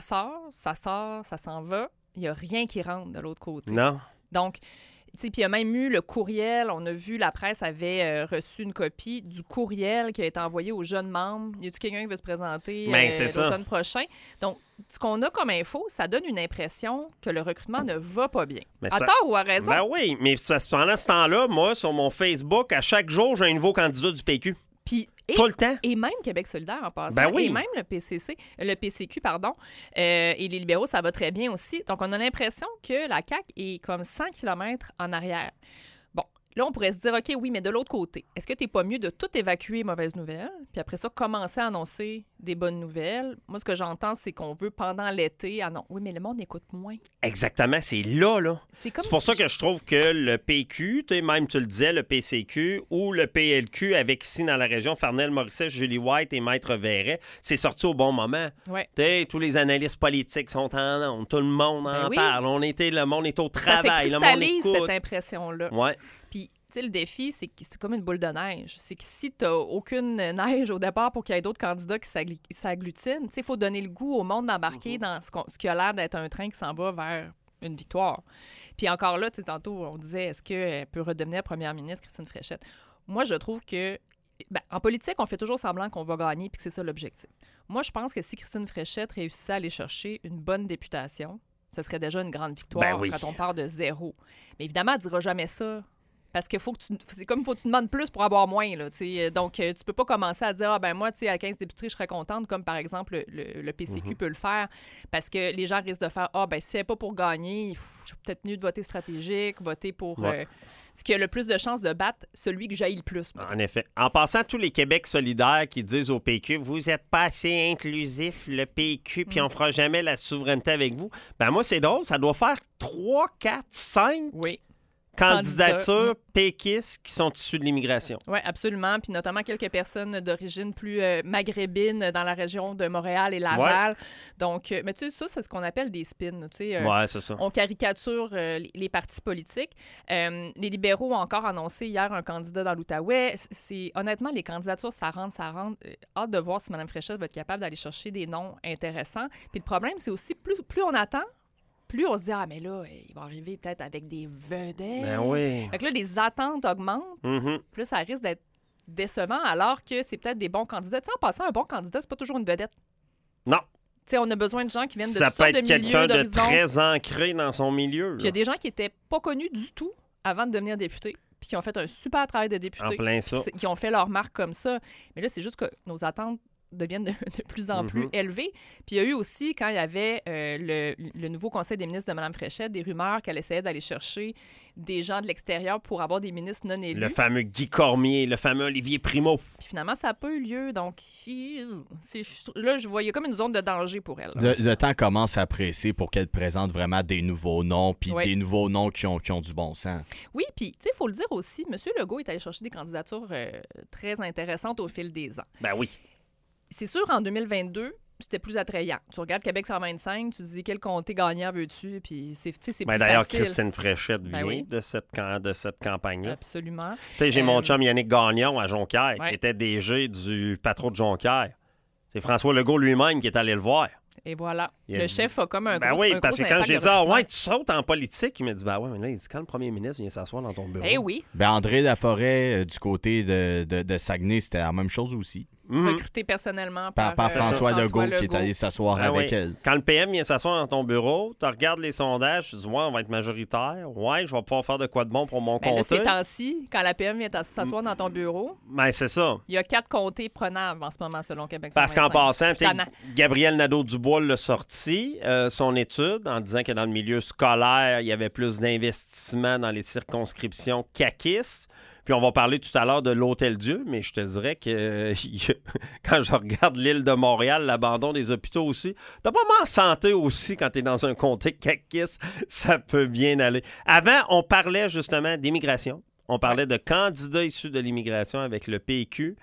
s'en va. Il n'y a rien qui rentre de l'autre côté. Non. Donc, tu sais, puis il y a même eu le courriel. On a vu, la presse avait reçu une copie du courriel qui a été envoyé aux jeunes membres. Y a-t-il quelqu'un qui veut se présenter l'automne prochain? Donc, ce qu'on a comme info, ça donne une impression que le recrutement ne va pas bien. À tort ou à raison? Ben oui, mais pendant ce temps-là, moi, sur mon Facebook, à chaque jour, j'ai un nouveau candidat du PQ. Puis, tout le temps. Et même Québec solidaire en passant. Ben oui. Et même le PCQ, et les libéraux, ça va très bien aussi. Donc, on a l'impression que la CAQ est comme 100 km en arrière. Bon, là, on pourrait se dire, OK, oui, mais de l'autre côté, est-ce que t'es pas mieux de tout évacuer mauvaises nouvelles, puis après ça, commencer à annoncer des bonnes nouvelles? Moi, ce que j'entends, c'est qu'on veut, pendant l'été, oui, mais le monde écoute moins. Exactement, c'est là. C'est pour ça que je trouve que le PQ, même tu le disais, le PCQ ou le PLQ avec ici dans la région, Farnell-Morisset, Julie White et Maître Verret, c'est sorti au bon moment. Ouais. Tous les analystes politiques sont en onde, tout le monde en parle. Le monde est au travail, ça le monde écoute. cette impression-là. Ouais. Puis, tu sais, le défi, c'est que c'est comme une boule de neige. C'est que si tu n'as aucune neige au départ pour qu'il y ait d'autres candidats qui s'agglutinent, il faut donner le goût au monde d'embarquer dans ce qui a l'air d'être un train qui s'en va vers une victoire. Puis encore là, tantôt, on disait, est-ce qu'elle peut redevenir première ministre, Christine Fréchette? Moi, je trouve que en politique, on fait toujours semblant qu'on va gagner puis que c'est ça l'objectif. Moi, je pense que si Christine Fréchette réussissait à aller chercher une bonne députation, ce serait déjà une grande victoire quand on part de zéro. Mais évidemment, elle ne dira jamais ça. Parce que c'est comme il faut que tu demandes plus pour avoir moins. Là, donc, tu peux pas commencer à dire moi, à 15 députés, je serais contente, comme par exemple le PCQ peut le faire. Parce que les gens risquent de faire si c'est pas pour gagner, j'ai peut-être mieux de voter stratégique, voter pour ce qui a le plus de chances de battre celui que j'haïs le plus. En effet. En passant, tous les Québec solidaires qui disent au PQ, vous n'êtes pas assez inclusif, le PQ, puis on fera jamais la souveraineté avec vous. Moi, c'est drôle, ça doit faire 3, 4, 5 candidatures péquistes qui sont issues de l'immigration. Oui, absolument. Puis notamment quelques personnes d'origine plus maghrébine dans la région de Montréal et Laval. Ouais. Donc, mais tu sais, ça, c'est ce qu'on appelle des spins. C'est ça. On caricature les partis politiques. Les libéraux ont encore annoncé hier un candidat dans l'Outaouais. Honnêtement, les candidatures, ça rentre. Hâte de voir si Mme Fréchette va être capable d'aller chercher des noms intéressants. Puis le problème, c'est aussi, plus on attend, plus on se dit, mais là, il va arriver peut-être avec des vedettes. Ben oui. Fait que là, les attentes augmentent. Plus ça risque d'être décevant, alors que c'est peut-être des bons candidats. Tu sais, en passant, un bon candidat, c'est pas toujours une vedette. Non. Tu sais, on a besoin de gens qui viennent de toutes sortes de milieux, d'horizons. Ça peut être quelqu'un de très ancré dans son milieu. Puis il y a des gens qui étaient pas connus du tout avant de devenir députés, puis qui ont fait un super travail de député. En plein ça. Qui ont fait leur marque comme ça. Mais là, c'est juste que nos attentes deviennent de plus en plus élevées. Puis il y a eu aussi, quand il y avait le nouveau conseil des ministres de Mme Fréchette, des rumeurs qu'elle essayait d'aller chercher des gens de l'extérieur pour avoir des ministres non élus. Le fameux Guy Cormier, le fameux Olivier Primo. Puis finalement, ça n'a pas eu lieu. Donc là, je voyais comme une zone de danger pour elle. Le temps commence à presser pour qu'elle présente vraiment des nouveaux noms, puis des nouveaux noms qui ont du bon sens. Oui, puis, tu sais, il faut le dire aussi, M. Legault est allé chercher des candidatures très intéressantes au fil des ans. Ben oui. C'est sûr, en 2022, c'était plus attrayant. Tu regardes Québec 125, tu te dis quel comté gagnant veux-tu, puis c'est plus d'ailleurs, facile. Christine Fréchette vient de cette campagne-là. Absolument. Tu sais, j'ai mon chum Yannick Gagnon à Jonquière, qui était DG du patron de Jonquière. C'est François Legault lui-même qui est allé le voir. Et voilà. Le chef a comme un gros oui, parce que quand j'ai dit, tu sautes en politique, il m'a dit, mais là, il dit, quand le premier ministre vient s'asseoir dans ton bureau. Eh oui. André Laforêt, du côté de Saguenay, c'était la même chose aussi. Recruté personnellement par François Legault qui est allé s'asseoir avec elle. Quand le PM vient s'asseoir dans ton bureau, tu regardes les sondages, tu dis, on va être majoritaire. Ouais, je vais pouvoir faire de quoi de bon pour mon comté. Là, ces temps-ci, quand la PM vient s'asseoir dans ton bureau, c'est ça. Il y a 4 comtés prenables en ce moment, selon Québec. Parce qu'en passant, Gabriel Nadeau-Dubois l'a sorti, son étude, en disant que dans le milieu scolaire, il y avait plus d'investissement dans les circonscriptions caquistes. Puis on va parler tout à l'heure de l'Hôtel-Dieu, mais je te dirais que quand je regarde l'île de Montréal, l'abandon des hôpitaux aussi, t'as pas mal en santé aussi quand t'es dans un comté caquiste, ça peut bien aller. Avant, on parlait justement d'immigration. On parlait de candidats issus de l'immigration avec le PQ.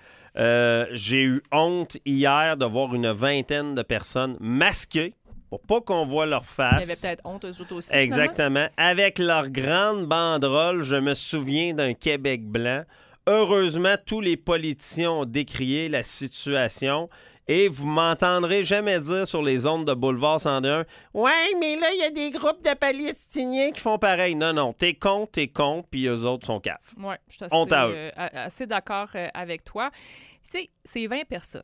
J'ai eu honte hier de voir une vingtaine de personnes masquées pour pas qu'on voit leur face. Il y avait peut-être honte eux autres aussi. Exactement. Avec leur grande banderole, je me souviens d'un Québec blanc. Heureusement, tous les politiciens ont décrié la situation. Et vous m'entendrez jamais dire sur les ondes de Boulevard 101 « Ouais, mais là, il y a des groupes de Palestiniens qui font pareil. » Non, t'es con, puis eux autres sont caves. Oui, je suis assez d'accord avec toi. Tu sais, c'est 20 personnes.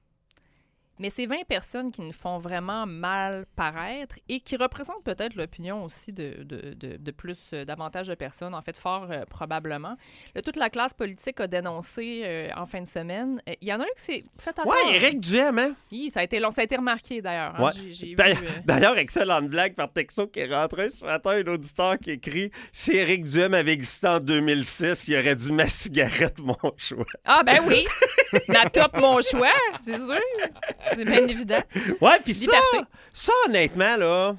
Mais c'est 20 personnes qui nous font vraiment mal paraître et qui représentent peut-être l'opinion aussi de plus, davantage de personnes, en fait, fort probablement. Là, toute la classe politique a dénoncé en fin de semaine. Il y en a un qui s'est fait attendre. Oui, Éric Duhem, hein? Oui, ça a été long, ça a été remarqué d'ailleurs. Ouais. J'ai d'ailleurs, excellente blague par texto qui est rentré ce matin, un auditeur qui écrit « Si Éric Duhem avait existé en 2006, il aurait dû ma cigarette, mon choix. » Ah ben oui! Ma top, mon choix, c'est sûr. C'est bien évident. Ouais, puis ça, honnêtement, là,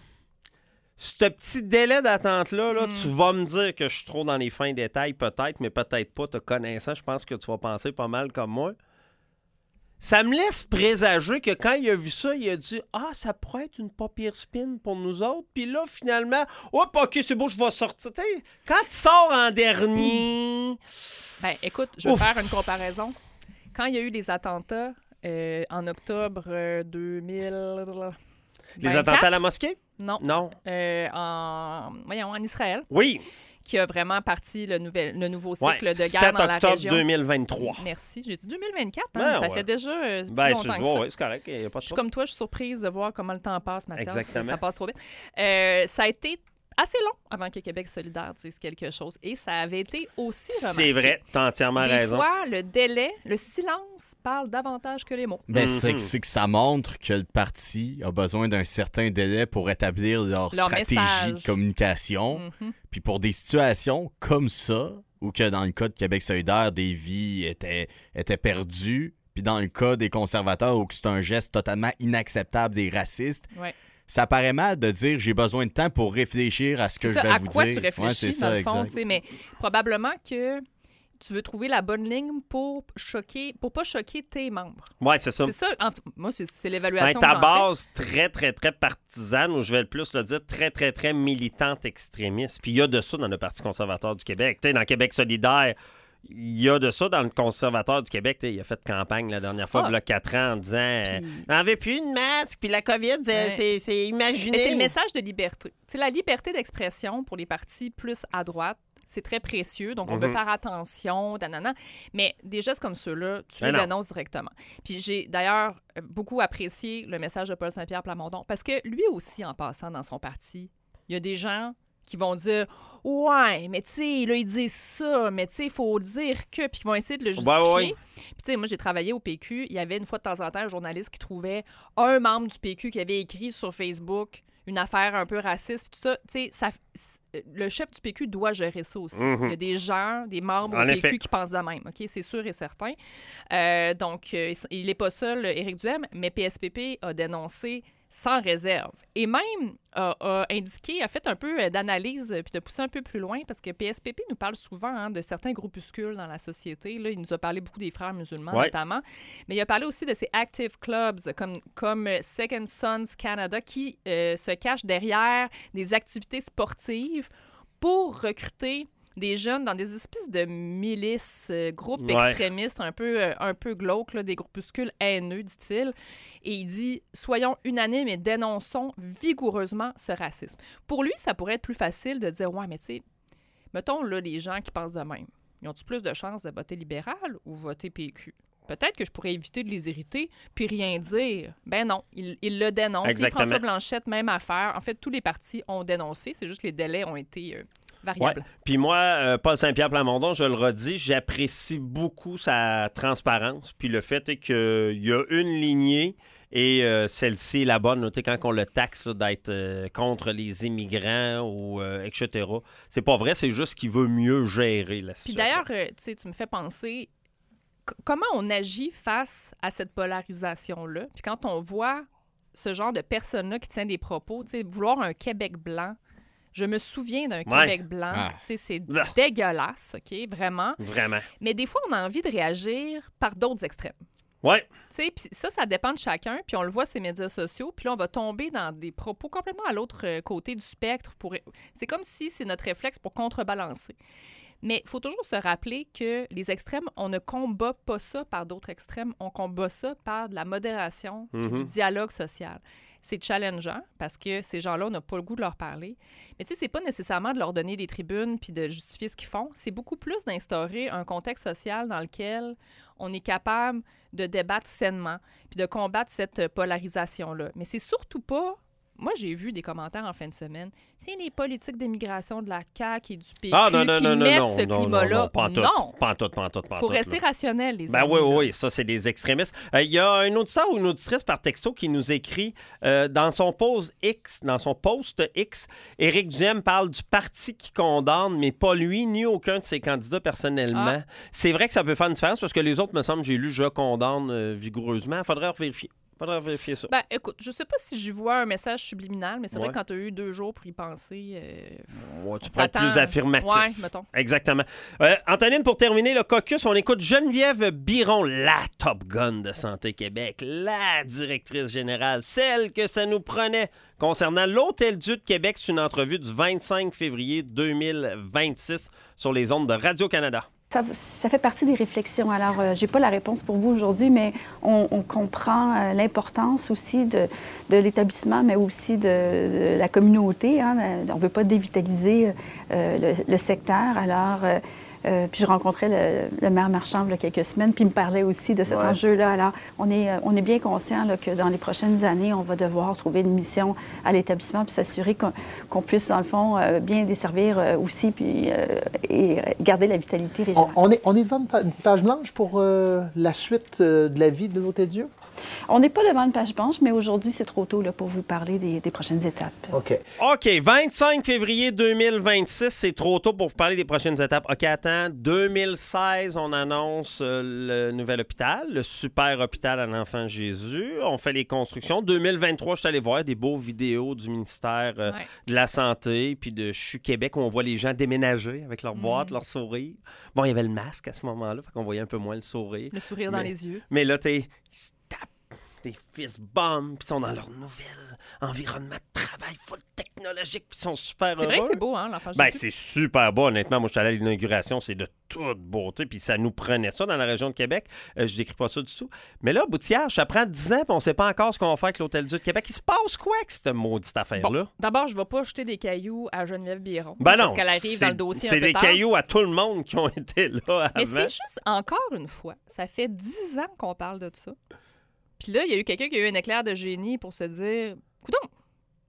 ce petit délai d'attente-là, tu vas me dire que je suis trop dans les fins détails, peut-être, mais peut-être pas. Te connaissant, je pense que tu vas penser pas mal comme moi. Ça me laisse présager que quand il a vu ça, il a dit « Ah, ça pourrait être une pas pire spin pour nous autres. » Puis là, finalement, « Hop, OK, c'est beau, je vais sortir. » Quand tu sors en dernier... Ben, écoute, je vais faire une comparaison. Quand il y a eu les attentats en octobre 2000... Les attentats à la mosquée? Non. Non. En Israël. Oui. Qui a vraiment parti le nouveau cycle de guerre dans la région. 7 octobre 2023. Merci. J'ai dit 2024, hein? Ça fait déjà plus longtemps que ça. Oui, c'est correct. Y a pas de je suis comme toi, je suis surprise de voir comment le temps passe, Mathias. Exactement. Ça passe trop vite. Ça a été assez long avant que Québec solidaire dise quelque chose. Et ça avait été aussi remarqué. C'est vrai, tu as entièrement raison. Des fois, le délai, le silence parle davantage que les mots. Ben, c'est que ça montre que le parti a besoin d'un certain délai pour établir leur stratégie message de communication. Puis pour des situations comme ça, où que dans le cas de Québec solidaire, des vies étaient perdues, puis dans le cas des conservateurs, où c'est un geste totalement inacceptable des racistes, ça paraît mal de dire j'ai besoin de temps pour réfléchir à ce que je vais vous dire. À quoi tu réfléchis, dans le fond, mais probablement que tu veux trouver la bonne ligne pour pas choquer tes membres. Oui, c'est ça. C'est ça, moi, c'est l'évaluation ta base très, très, très partisane, ou je vais le plus le dire, très, très, très militante extrémiste. Puis il y a de ça dans le Parti conservateur du Québec. Tu sais, dans Québec solidaire, il y a de ça dans le conservateur du Québec. Il a fait campagne la dernière fois, il y a 4 ans, en disant « On n'avait plus de masque, puis la COVID, c'est imaginé. » Mais c'est le message de liberté. C'est la liberté d'expression pour les partis plus à droite. C'est très précieux, donc on veut faire attention, mais des gestes comme ceux-là, tu les dénonces directement. Puis j'ai d'ailleurs beaucoup apprécié le message de Paul Saint-Pierre Plamondon, parce que lui aussi, en passant dans son parti, il y a des gens qui vont dire « Ouais, mais tu sais, là, ils disent ça, mais tu sais, il faut dire que... » Puis ils vont essayer de le justifier. Ouais. Puis tu sais, moi, j'ai travaillé au PQ. Il y avait une fois de temps en temps un journaliste qui trouvait un membre du PQ qui avait écrit sur Facebook une affaire un peu raciste, puis tout ça. Tu sais, le chef du PQ doit gérer ça aussi. Il y a des gens, des membres au PQ qui pensent de même, OK? C'est sûr et certain. Donc, il n'est pas seul, Éric Duhem, mais PSPP a dénoncé sans réserve. Et même a indiqué, a fait un peu d'analyse puis de pousser un peu plus loin parce que PSPP nous parle souvent de certains groupuscules dans la société. Là, il nous a parlé beaucoup des frères musulmans notamment. Mais il a parlé aussi de ces active clubs comme Second Sons Canada qui se cachent derrière des activités sportives pour recruter des jeunes dans des espèces de milices, groupes extrémistes un peu glauques, là, des groupuscules haineux, dit-il. Et il dit « Soyons unanimes et dénonçons vigoureusement ce racisme. » Pour lui, ça pourrait être plus facile de dire « Ouais, mais tu sais, mettons là les gens qui pensent de même. Ils ont-tu plus de chances de voter libéral ou voter PQ? » Peut-être que je pourrais éviter de les irriter puis rien dire. Ben non, il le dénonce. François Blanchette, même affaire. En fait, tous les partis ont dénoncé. C'est juste que les délais ont été... variable. Ouais. Puis moi, Paul Saint-Pierre Plamondon, je le redis, j'apprécie beaucoup sa transparence. Puis le fait est qu'il y a une lignée et celle-ci est la bonne. Là, quand on le taxe d'être contre les immigrants ou etc. C'est pas vrai, c'est juste qu'il veut mieux gérer la situation. Puis d'ailleurs, tu me fais penser comment on agit face à cette polarisation-là. Puis quand on voit ce genre de personne-là qui tient des propos, vouloir un Québec blanc. Je me souviens d'un Québec blanc. C'est dégueulasse, OK? Vraiment. Vraiment. Mais des fois, on a envie de réagir par d'autres extrêmes. Oui. Puis ça dépend de chacun. Puis on le voit sur les médias sociaux. Puis là, on va tomber dans des propos complètement à l'autre côté du spectre. C'est comme si c'est notre réflexe pour contrebalancer. Mais il faut toujours se rappeler que les extrêmes, on ne combat pas ça par d'autres extrêmes. On combat ça par de la modération puis du dialogue social. C'est challengeant parce que ces gens-là, on n'a pas le goût de leur parler. Mais tu sais, c'est pas nécessairement de leur donner des tribunes puis de justifier ce qu'ils font. C'est beaucoup plus d'instaurer un contexte social dans lequel on est capable de débattre sainement puis de combattre cette polarisation-là. Mais c'est surtout pas... Moi, j'ai vu des commentaires en fin de semaine. C'est les politiques d'immigration de la CAQ et du PQ qui mettent ce climat-là. Non, pas en tout. Il faut rester rationnel, les amis. Oui, ça, c'est des extrémistes. Il y a un auditeur ou une auditrice par texto qui nous écrit dans son post X, Éric Duhem parle du parti qui condamne, mais pas lui, ni aucun de ses candidats personnellement. C'est vrai que ça peut faire une différence parce que les autres, me semble, j'ai lu « je condamne vigoureusement ». Il faudrait vérifier. Faudrait vérifier ça. Ben, écoute, je sais pas si j'y vois un message subliminal, mais c'est vrai que quand tu as eu 2 jours pour y penser... tu peux être plus affirmatif. Ouais, mettons. Exactement. Antonine, pour terminer le caucus, on écoute Geneviève Biron, la Top Gun de Santé Québec, la directrice générale, celle que ça nous prenait concernant l'Hôtel-Dieu de Québec. C'est une entrevue du 25 février 2026 sur les ondes de Radio-Canada. Ça fait partie des réflexions. Alors, j'ai pas la réponse pour vous aujourd'hui, mais on comprend l'importance aussi de l'établissement, mais aussi de la communauté. Hein. On ne veut pas dévitaliser le secteur. Alors, puis je rencontrais le maire Marchand il y a quelques semaines, puis il me parlait aussi de cet enjeu-là. Alors, on est bien conscient là, que dans les prochaines années, on va devoir trouver une mission à l'établissement puis s'assurer qu'on puisse, dans le fond, bien desservir aussi puis et garder la vitalité régionale. On est devant une page blanche pour la suite de la vie de l'Hôtel-Dieu? On n'est pas devant une page blanche, mais aujourd'hui, c'est trop tôt là, pour vous parler des prochaines étapes. OK. 25 février 2026, c'est trop tôt pour vous parler des prochaines étapes. OK, attends. 2016, on annonce le nouvel hôpital, le super hôpital à l'Enfant Jésus. On fait les constructions. 2023, je suis allé voir des beaux vidéos du ministère de la Santé puis de CHU Québec où on voit les gens déménager avec leur boîte, leur sourire. Bon, il y avait le masque à ce moment-là, fait qu'on voyait un peu moins le sourire. Le sourire dans les yeux. Mais là, ils se tapent des fist bombs, puis sont dans leur nouvel environnement de travail full technologique, puis ils sont super heureux. C'est vrai que c'est beau, hein, l'Enfant Jésus? Ben, c'est super beau, honnêtement. Moi, je suis allé à l'inauguration, c'est de toute beauté, puis ça nous prenait ça dans la région de Québec. Je décris pas ça du tout. Mais là, Boutillage, ça prend 10 ans, puis on sait pas encore ce qu'on va faire avec l'Hôtel-Dieu de Québec. Il se passe quoi avec cette maudite affaire-là? Bon, d'abord, je vais pas jeter des cailloux à Geneviève Biron. Ben non, parce qu'elle arrive dans le dossier un peu tard. C'est des cailloux à tout le monde qui ont été là avant. Mais c'est juste, encore une fois, ça fait 10 ans qu'on parle de ça. Puis là, il y a eu quelqu'un qui a eu un éclair de génie pour se dire, coudonc,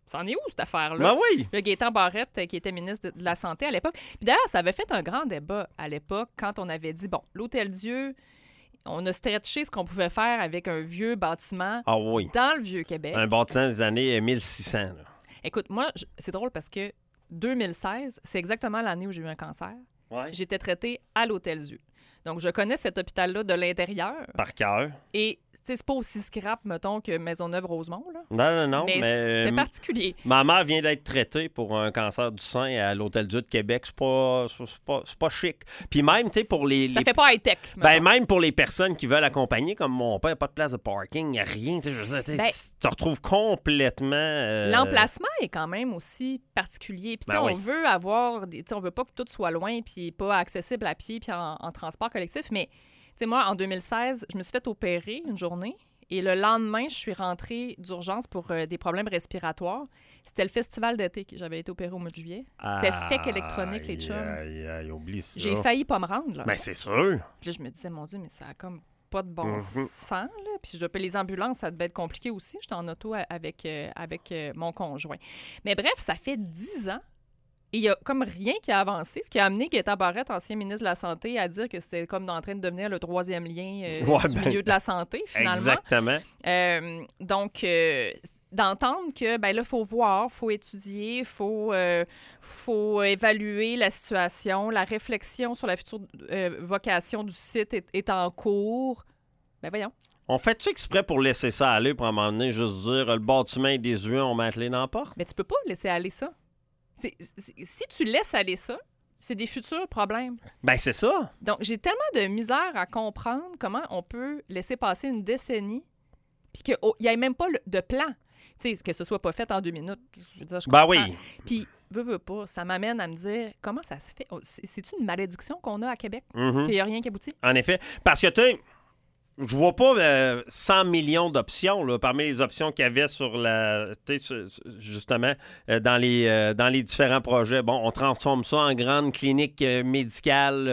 c'en est où, cette affaire-là? Ben oui! Le Gaétan Barrette, qui était ministre de la Santé à l'époque. Puis d'ailleurs, ça avait fait un grand débat à l'époque quand on avait dit, bon, l'Hôtel-Dieu, on a stretché ce qu'on pouvait faire avec un vieux bâtiment dans le Vieux-Québec. Un bâtiment des années 1600. Là. Écoute, moi, c'est drôle parce que 2016, c'est exactement l'année où j'ai eu un cancer. Ouais. J'étais traitée à l'Hôtel-Dieu. Donc, je connais cet hôpital-là de l'intérieur. Par cœur. Et, tu sais, c'est pas aussi scrap, mettons, que Maisonneuve-Rosemont, là. Non, mais c'était particulier. Ma mère vient d'être traitée pour un cancer du sein à l'Hôtel-Dieu de Québec. C'est pas chic. Puis même, tu sais, pour les... Ça fait pas high-tech, ben, même pour les personnes qui veulent accompagner, comme mon père, pas de place de parking, il n'y a rien. Tu te retrouves complètement... L'emplacement est quand même aussi particulier. Puis, on veut avoir... on veut pas que tout soit loin puis pas accessible à pied puis en transport collectif, mais... Tu sais, moi, en 2016, je me suis fait opérer une journée et le lendemain, je suis rentrée d'urgence pour des problèmes respiratoires. C'était le festival d'été que j'avais été opérée au mois de juillet. C'était FEC électronique, les chums. Oublie ça. J'ai failli pas me rendre, là. Ben, c'est sûr. Puis là, je me disais, mon Dieu, mais ça a comme pas de bon sens, là. Puis les ambulances, ça devait être compliqué aussi. J'étais en auto avec mon conjoint. Mais bref, ça fait 10 ans. Et il n'y a comme rien qui a avancé, ce qui a amené Gaétan Barrette, ancien ministre de la Santé, à dire que c'était comme en train de devenir le troisième lien du milieu de la santé, finalement. Exactement. Donc, d'entendre que, ben là, il faut voir, il faut étudier, il faut évaluer la situation, la réflexion sur la future vocation du site est en cours. Ben voyons. On fait-tu exprès pour laisser ça aller, pour à un moment donné, juste dire le bâtiment est désuet, on met la clé dans la porte? Mais tu peux pas laisser aller ça. Si tu laisses aller ça, c'est des futurs problèmes. Ben, c'est ça. Donc, j'ai tellement de misère à comprendre comment on peut laisser passer une décennie puis qu'il n'y ait même pas de plan. Tu sais, que ce soit pas fait en 2 minutes. Je veux dire, je comprends. Ben oui. Puis, veux pas, ça m'amène à me dire comment ça se fait. C'est-tu une malédiction qu'on a à Québec? Mm-hmm. Qu'il n'y a rien qui aboutit? En effet. Parce que, tu sais, je vois pas 100 millions d'options là, parmi les options qu'il y avait sur justement dans les différents projets. Bon, on transforme ça en grande clinique médicale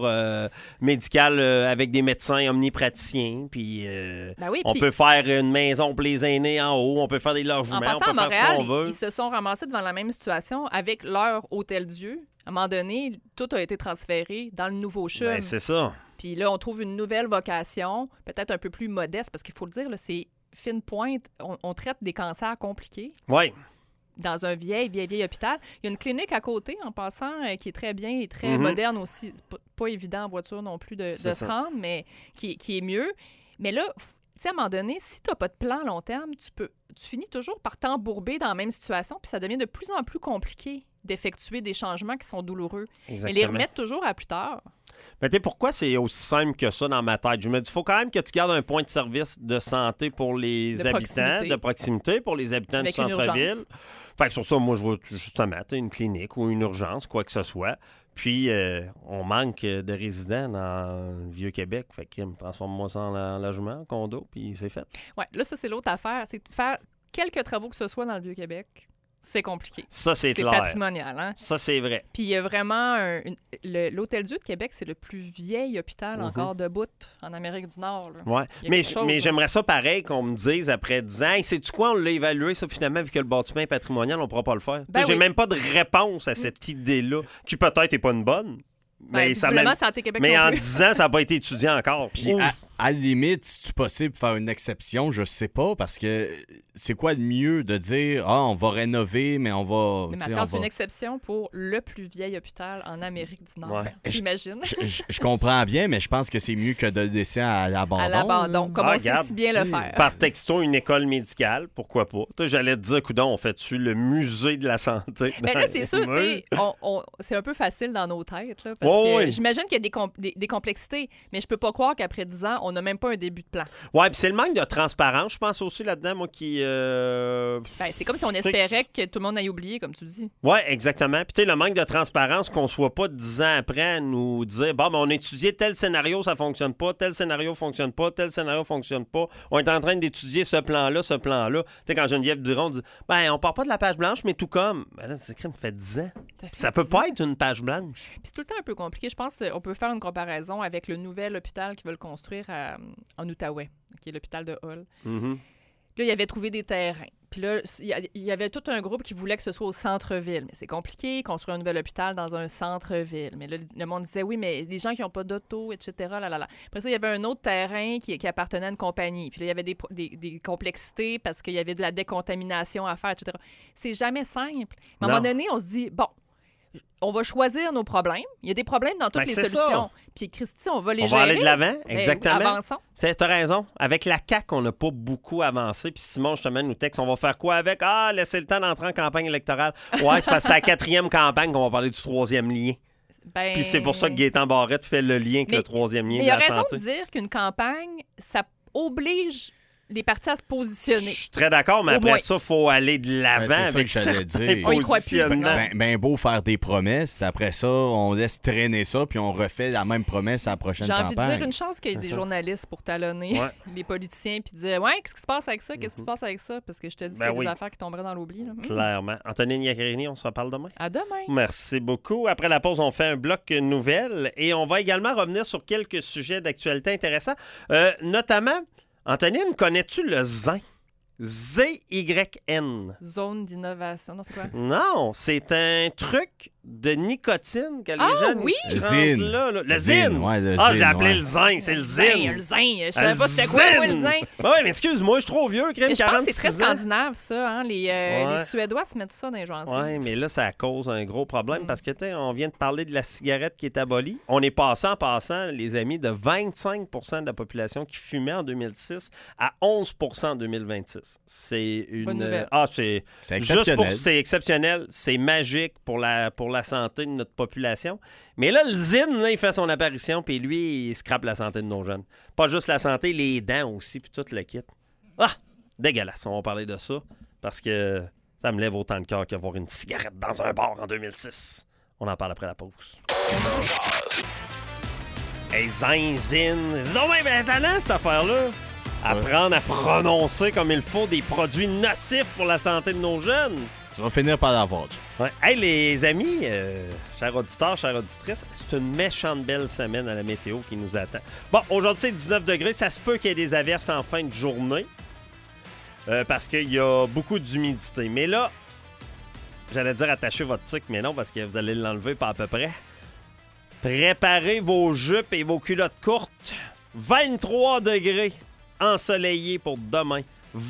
avec des médecins omnipraticiens. Puis on peut faire une maison pour les aînés en haut, on peut faire des logements, on peut faire Montréal, ce qu'on veut. Ils se sont ramassés devant la même situation avec leur Hôtel-Dieu. À un moment donné, tout a été transféré dans le nouveau CHUM. Ben, c'est ça. Puis là, on trouve une nouvelle vocation, peut-être un peu plus modeste, parce qu'il faut le dire, là, c'est fine pointe. On traite des cancers compliqués. Oui. Dans un vieil hôpital. Il y a une clinique à côté, en passant, qui est très bien et très moderne aussi. Pas évident en voiture non plus de se rendre, mais qui est mieux. Mais là, tu sais, à un moment donné, si tu n'as pas de plan à long terme, tu finis toujours par t'embourber dans la même situation, puis ça devient de plus en plus compliqué d'effectuer des changements qui sont douloureux. Exactement. Et les remettre toujours à plus tard. Mais tu sais, pourquoi c'est aussi simple que ça dans ma tête? Je me dis, il faut quand même que tu gardes un point de service de santé pour les habitants, de proximité, pour les habitants du centre-ville. Fait que sur ça, moi, je vois justement une clinique ou une urgence, quoi que ce soit. Puis, on manque de résidents dans le Vieux-Québec. Fait que transforme-moi ça en logement, en condo, puis c'est fait. Oui, là, ça, c'est l'autre affaire. C'est de faire quelques travaux que ce soit dans le Vieux-Québec. C'est compliqué. Ça, c'est clair. C'est patrimonial, hein? Ça, c'est vrai. Puis il y a vraiment... L'Hôtel-Dieu de Québec, c'est le plus vieil hôpital encore debout en Amérique du Nord. Oui, mais j'aimerais ça pareil qu'on me dise après 10 ans, hey, sais-tu quoi, on l'a évalué, ça, finalement, vu que le bâtiment est patrimonial, on ne pourra pas le faire. J'ai même pas de réponse à cette idée-là, qui peut-être n'est pas une bonne. Mais, Santé Québec mais en 10 ans, ça n'a pas été étudié encore. Puis à la limite, si c'est possible de faire une exception, je sais pas, parce que c'est quoi le mieux de dire on va rénover, mais on va... Mais Mathias, c'est une exception pour le plus vieil hôpital en Amérique du Nord. Ouais. J'imagine. Je comprends bien, mais je pense que c'est mieux que de le laisser à l'abandon. À l'abandon, comme on sait si bien le faire. Par texto, une école médicale, pourquoi pas? J'allais te dire, coudonc, on fait-tu le musée de la santé? Mais là, c'est sûr, c'est un peu facile dans nos têtes, là, parce que j'imagine qu'il y a des complexités, mais je peux pas croire qu'après 10 ans, on n'a même pas un début de plan. Oui, puis c'est le manque de transparence, je pense aussi là-dedans, moi, qui... c'est comme si on espérait que tout le monde aille oublier, comme tu dis. Oui, exactement. Puis tu sais, le manque de transparence, qu'on soit pas 10 ans après à nous dire, bon, ben, on a étudié tel scénario, ça fonctionne pas, tel scénario fonctionne pas, tel scénario fonctionne pas. On est en train d'étudier ce plan-là, ce plan-là. Tu sais, quand Geneviève Duron dit, ben, on part pas de la page blanche, mais tout comme. Ben là, c'est crème, fait 10 ans. Ça peut pas être une page blanche. Puis c'est tout le temps un peu compliqué. Je pense qu'on peut faire une comparaison avec le nouvel hôpital qu'ils veulent construire en Outaouais, qui est l'hôpital de Hull. Mm-hmm. Là, il avait trouvé des terrains. Puis là, il y avait tout un groupe qui voulait que ce soit au centre-ville. Mais c'est compliqué, construire un nouvel hôpital dans un centre-ville. Mais là, le monde disait, oui, mais les gens qui n'ont pas d'auto, etc. Après ça, il y avait un autre terrain qui appartenait à une compagnie. Puis là, il y avait des complexités parce qu'il y avait de la décontamination à faire, etc. C'est jamais simple. Mais à un moment donné, on se dit, bon, on va choisir nos problèmes. Il y a des problèmes dans toutes les solutions. Puis, Christy, on va les gérer. On va aller de l'avant, exactement. Avançons. T'as raison. Avec la CAQ, on n'a pas beaucoup avancé. Puis Simon, justement, nous texte, on va faire quoi avec? Ah, laissez le temps d'entrer en campagne électorale. Ouais, c'est parce que c'est la 4e campagne qu'on va parler du 3e lien. Puis c'est pour ça que Gaétan Barrette fait le lien avec le 3e lien de la santé. Il y a raison de dire qu'une campagne, ça oblige les partis à se positionner. Je suis très d'accord, mais après ça, il faut aller de l'avant avec certains positionnements. Ben beau faire des promesses. Après ça, on laisse traîner ça, puis on refait la même promesse à la prochaine campagne. J'ai envie de dire une chance qu'il y ait des journalistes pour talonner les politiciens puis dire « Ouais, qu'est-ce qui se passe avec ça? Qu'est-ce qui se passe avec ça? » Parce que je te dis qu'il y a des affaires qui tomberaient dans l'oubli. Clairement. Antonine Iaccarini, on se reparle demain. À demain. Merci beaucoup. Après la pause, on fait un bloc nouvelle et on va également revenir sur quelques sujets d'actualité intéressants, notamment... Antonine, connais-tu le ZYN? Z-Y-N. Zone d'innovation. Non, c'est quoi? Non, c'est un truc de nicotine que les gens... Oui! Le zine. Le zine. Ouais, le zine. Je l'ai appelé le zin, c'est le zine. Le zin. Je savais pas c'était quoi, moi, le zin. Oui, mais excuse-moi, je suis trop vieux, crème, 46 ans. Je pense que c'est très scandinave, ça. Hein? Les Suédois se mettent ça dans les joints. Oui, mais là, ça cause un gros problème parce que, on vient de parler de la cigarette qui est abolie. On est passé en passant, les amis, de 25 % de la population qui fumait en 2006 à 11 % en 2026. C'est une... Bonne nouvelle. C'est exceptionnel. C'est exceptionnel. C'est magique pour la santé de notre population. Mais là, le zine, là, il fait son apparition, puis lui, il scrape la santé de nos jeunes. Pas juste la santé, les dents aussi, puis tout le kit. Ah! Dégueulasse, on va parler de ça, parce que ça me lève autant le cœur que voir une cigarette dans un bar en 2006. On en parle après la pause. Hey, zine. C'est donc bien talent, cette affaire-là. Apprendre à prononcer comme il faut des produits nocifs pour la santé de nos jeunes. Tu vas finir par l'avoir. Ouais. Hey, les amis, chers auditeurs, chères auditrices, c'est une méchante belle semaine à la météo qui nous attend. Bon, aujourd'hui, c'est 19 degrés. Ça se peut qu'il y ait des averses en fin de journée parce qu'il y a beaucoup d'humidité. Mais là, j'allais dire attachez votre tuque, mais non, parce que vous allez l'enlever pas à peu près. Préparez vos jupes et vos culottes courtes. 23 degrés ensoleillé pour demain.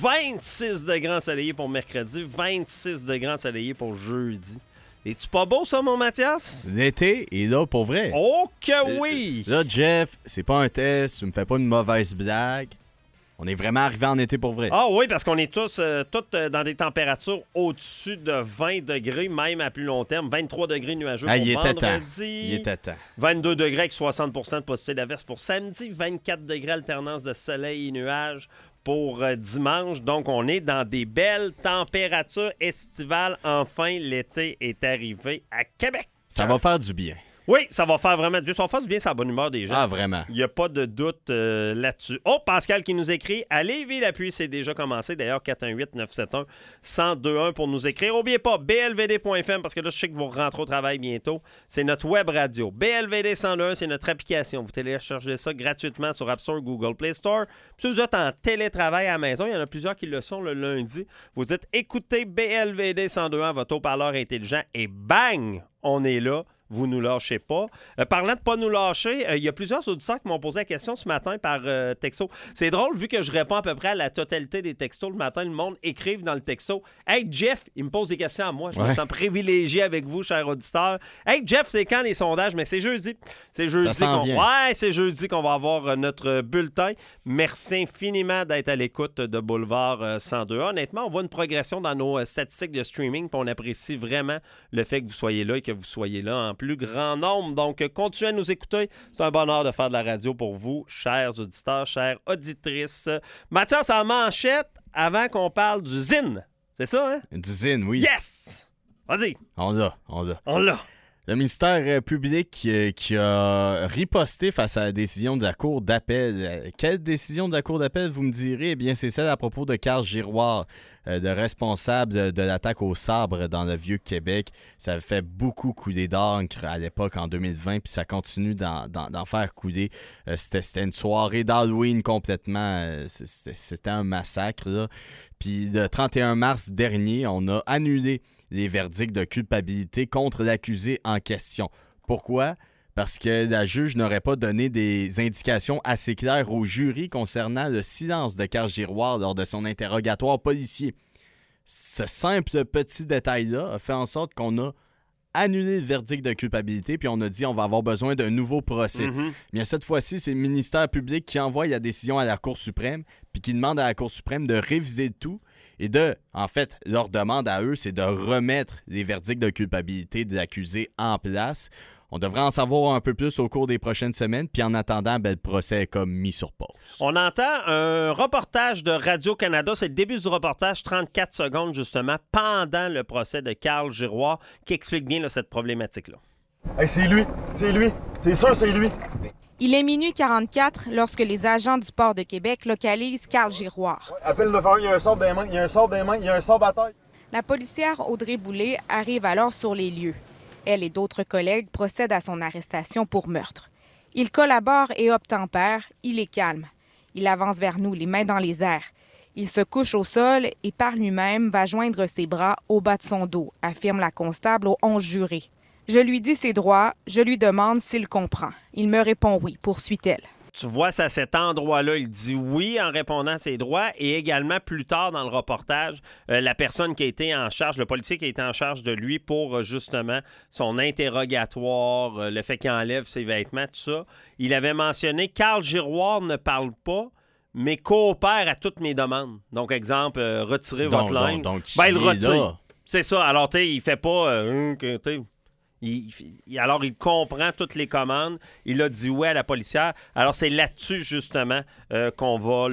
26 degrés ensoleillés pour mercredi. 26 degrés ensoleillés pour jeudi. Es-tu pas beau, ça, mon Mathias? L'été est là pour vrai. Oh que oui! Là, Jeff, c'est pas un test. Tu me fais pas une mauvaise blague. On est vraiment arrivé en été pour vrai. Ah oui, parce qu'on est tous dans des températures au-dessus de 20 degrés, même à plus long terme. 23 degrés nuageux pour vendredi. Il était temps. 22 degrés avec 60 % de possibilité d'averse pour samedi. 24 degrés alternance de soleil et nuages pour dimanche. Donc, on est dans des belles températures estivales. Enfin, l'été est arrivé à Québec. Ça va faire du bien. Oui, ça va faire vraiment du bien. Ça va faire du bien, c'est la bonne humeur des gens. Ah, vraiment. Il n'y a pas de doute là-dessus. Oh, Pascal qui nous écrit. À Lévis, l'appui, c'est déjà commencé. D'ailleurs, 418-971-1021 pour nous écrire. N'oubliez pas, blvd.fm, parce que là, je sais que vous rentrez au travail bientôt. C'est notre web radio. BLVD 101, c'est notre application. Vous téléchargez ça gratuitement sur App Store, Google Play Store. Puis si vous êtes en télétravail à la maison, il y en a plusieurs qui le sont le lundi. Vous dites, écoutez BLVD 101, votre haut-parleur intelligent, et bang, on est là. Vous nous lâchez pas. Parlant de pas nous lâcher, il y a plusieurs auditeurs qui m'ont posé la question ce matin par texto. C'est drôle, vu que je réponds à peu près à la totalité des textos le matin, le monde écrive dans le texto. « Hey, Jeff, il me pose des questions à moi. Je me sens privilégié avec vous, chers auditeurs. Hey, Jeff, c'est quand les sondages? » Mais c'est jeudi. C'est jeudi c'est jeudi qu'on va avoir notre bulletin. Merci infiniment d'être à l'écoute de Boulevard 102. Honnêtement, on voit une progression dans nos statistiques de streaming, puis on apprécie vraiment le fait que vous soyez là et que vous soyez là en plus grand nombre. Donc, continuez à nous écouter. C'est un bonheur de faire de la radio pour vous, chers auditeurs, chères auditrices. Mathias, en manchette, avant qu'on parle du zine. C'est ça, hein? Du zine, oui. Yes! Vas-y. On l'a. Le ministère public qui a riposté face à la décision de la Cour d'appel. Quelle décision de la Cour d'appel, vous me direz? Eh bien, c'est celle à propos de Carl Giroir, le responsable de l'attaque au sabre dans le Vieux-Québec. Ça avait fait beaucoup couler d'encre à l'époque, en 2020, puis ça continue d'en faire couler. C'était une soirée d'Halloween complètement. C'était un massacre, là. Puis le 31 mars dernier, on a annulé les verdicts de culpabilité contre l'accusé en question. Pourquoi? Parce que la juge n'aurait pas donné des indications assez claires au jury concernant le silence de Carl Giroir lors de son interrogatoire policier. Ce simple petit détail-là a fait en sorte qu'on a annulé le verdict de culpabilité, puis on a dit on va avoir besoin d'un nouveau procès. Bien, cette fois-ci, c'est le ministère public qui envoie la décision à la Cour suprême, puis qui demande à la Cour suprême de réviser le tout. Et en fait, leur demande à eux, c'est de remettre les verdicts de culpabilité de l'accusé en place. On devrait en savoir un peu plus au cours des prochaines semaines, puis en attendant, le procès est comme mis sur pause. On entend un reportage de Radio-Canada, c'est le début du reportage, 34 secondes justement, pendant le procès de Carl Giroir, qui explique bien là, cette problématique-là. Hey, c'est lui, c'est sûr c'est lui. Il est minuit 44 lorsque les agents du port de Québec localisent Carl Giroir. Appelle le 911, il y a un sabre des mains, il y a un sabre à terre. La policière Audrey Boulay arrive alors sur les lieux. Elle et d'autres collègues procèdent à son arrestation pour meurtre. Il collabore et obtempère, il est calme. Il avance vers nous, les mains dans les airs. Il se couche au sol et par lui-même va joindre ses bras au bas de son dos, affirme la constable aux 11 jurés. Je lui dis ses droits, je lui demande s'il comprend. Il me répond oui, poursuit-elle. Tu vois, c'est à cet endroit-là, il dit oui en répondant à ses droits et également plus tard dans le reportage, la personne qui a été en charge, le policier qui a été en charge de lui pour justement son interrogatoire, le fait qu'il enlève ses vêtements, tout ça, il avait mentionné « Carl Giroir ne parle pas, mais coopère à toutes mes demandes. » Donc, exemple, retirez votre langue. Donc, il retire. C'est ça. Alors, tu sais, il fait pas... Alors, il comprend toutes les commandes. Il a dit oui à la policière. Alors, c'est là-dessus, justement, qu'on va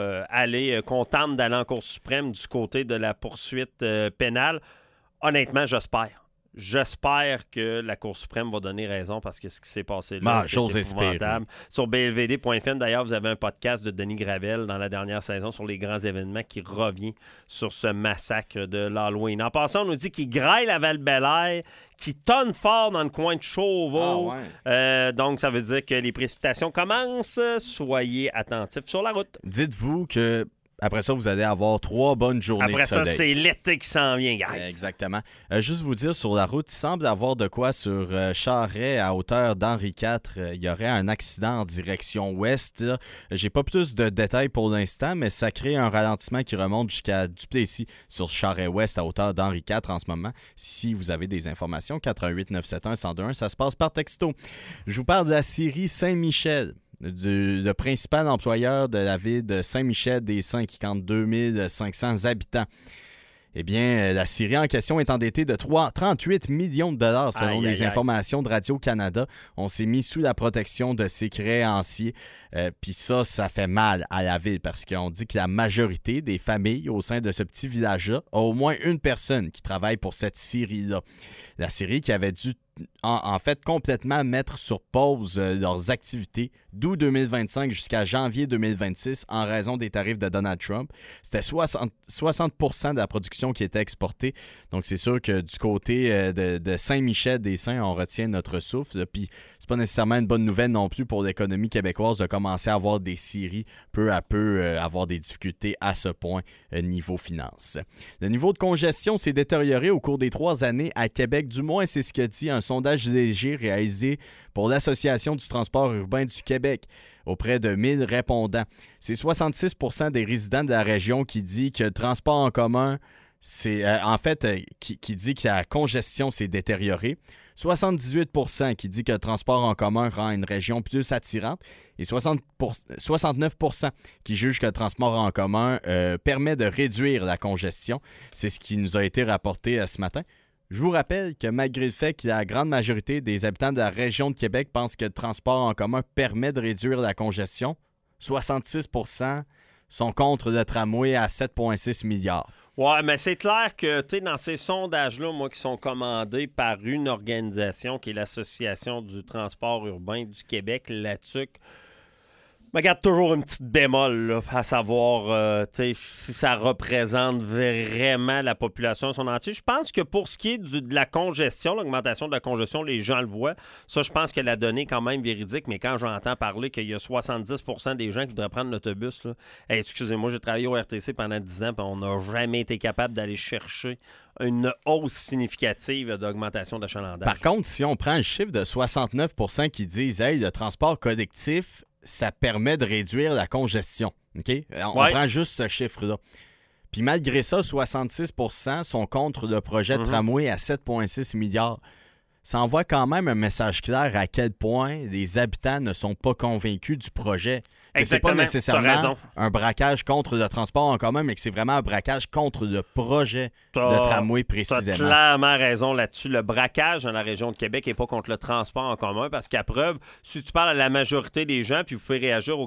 aller, qu'on tente d'aller en Cour suprême du côté de la poursuite pénale. Honnêtement, j'espère. J'espère que la Cour suprême va donner raison parce que ce qui s'est passé là, c'est épouvantable. Sur blvd.fm, d'ailleurs, vous avez un podcast de Denis Gravel dans la dernière saison sur les grands événements qui revient sur ce massacre de l'Halloween. En passant, on nous dit qu'il graille la Val-Bélair, qui tonne fort dans le coin de Chauveau. Donc, ça veut dire que les précipitations commencent. Soyez attentifs sur la route. Dites-vous que après ça, vous allez avoir 3 bonnes journées de soleil. Après ça, c'est l'été qui s'en vient, guys. Exactement. Juste vous dire, sur la route, il semble avoir de quoi sur Charest, à hauteur d'Henri IV. Il y aurait un accident en direction ouest. Là. J'ai pas plus de détails pour l'instant, mais ça crée un ralentissement qui remonte jusqu'à Duplessis sur Charest-Ouest, à hauteur d'Henri IV en ce moment. Si vous avez des informations, 88-971-1021, ça se passe par texto. Je vous parle de la scierie Saint-Michel. Le principal employeur de la ville de Saint-Michel-des-Saints qui compte 2500 habitants. Eh bien, la scierie en question est endettée de 38 millions de dollars selon les informations de Radio-Canada. On s'est mis sous la protection de ses créanciers. Puis ça fait mal à la ville parce qu'on dit que la majorité des familles au sein de ce petit village-là a au moins une personne qui travaille pour cette scierie-là. La scierie qui avait dû en fait complètement mettre sur pause leurs activités d'août 2025 jusqu'à janvier 2026 en raison des tarifs de Donald Trump. C'était 60% de la production qui était exportée. Donc, c'est sûr que du côté de Saint-Michel-des-Saints, on retient notre souffle. Puis, c'est pas nécessairement une bonne nouvelle non plus pour l'économie québécoise de commencer à avoir des scieries peu à peu, avoir des difficultés à ce point niveau finance. Le niveau de congestion s'est détérioré au cours des 3 années à Québec. Du moins, c'est ce que dit un sondage léger réalisé pour l'Association du transport urbain du Québec auprès de 1000 répondants. C'est 66% des résidents de la région qui dit que le transport en commun, qui dit que la congestion s'est détériorée. 78% qui dit que le transport en commun rend une région plus attirante et 69% qui jugent que le transport en commun permet de réduire la congestion. C'est ce qui nous a été rapporté ce matin. Je vous rappelle que malgré le fait que la grande majorité des habitants de la région de Québec pensent que le transport en commun permet de réduire la congestion, 66% sont contre le tramway à 7,6 milliards. Ouais, mais c'est clair que, tu sais, dans ces sondages-là, moi, qui sont commandés par une organisation qui est l'Association du transport urbain du Québec, l'ATUC, je me garde toujours une petite bémol, là, à savoir si ça représente vraiment la population en son entier. Je pense que pour ce qui est de la congestion, l'augmentation de la congestion, les gens le voient. Ça, je pense que la donnée est quand même véridique, mais quand j'entends parler qu'il y a 70% des gens qui voudraient prendre l'autobus, là, hey, excusez-moi, j'ai travaillé au RTC pendant 10 ans, puis on n'a jamais été capable d'aller chercher une hausse significative d'augmentation d'achalandage. Par contre, si on prend le chiffre de 69% qui disent « Hey, le transport collectif, ça permet de réduire la congestion. » Okay? On prend juste ce chiffre-là. Puis malgré ça, 66% sont contre le projet de tramway à 7,6 milliards. Ça envoie quand même un message clair à quel point les habitants ne sont pas convaincus du projet. C'est pas nécessairement un braquage contre le transport en commun, mais que c'est vraiment un braquage contre le projet de tramway précisément. Tu as clairement raison là-dessus. Le braquage dans la région de Québec n'est pas contre le transport en commun parce qu'à preuve, si tu parles à la majorité des gens, puis vous pouvez réagir au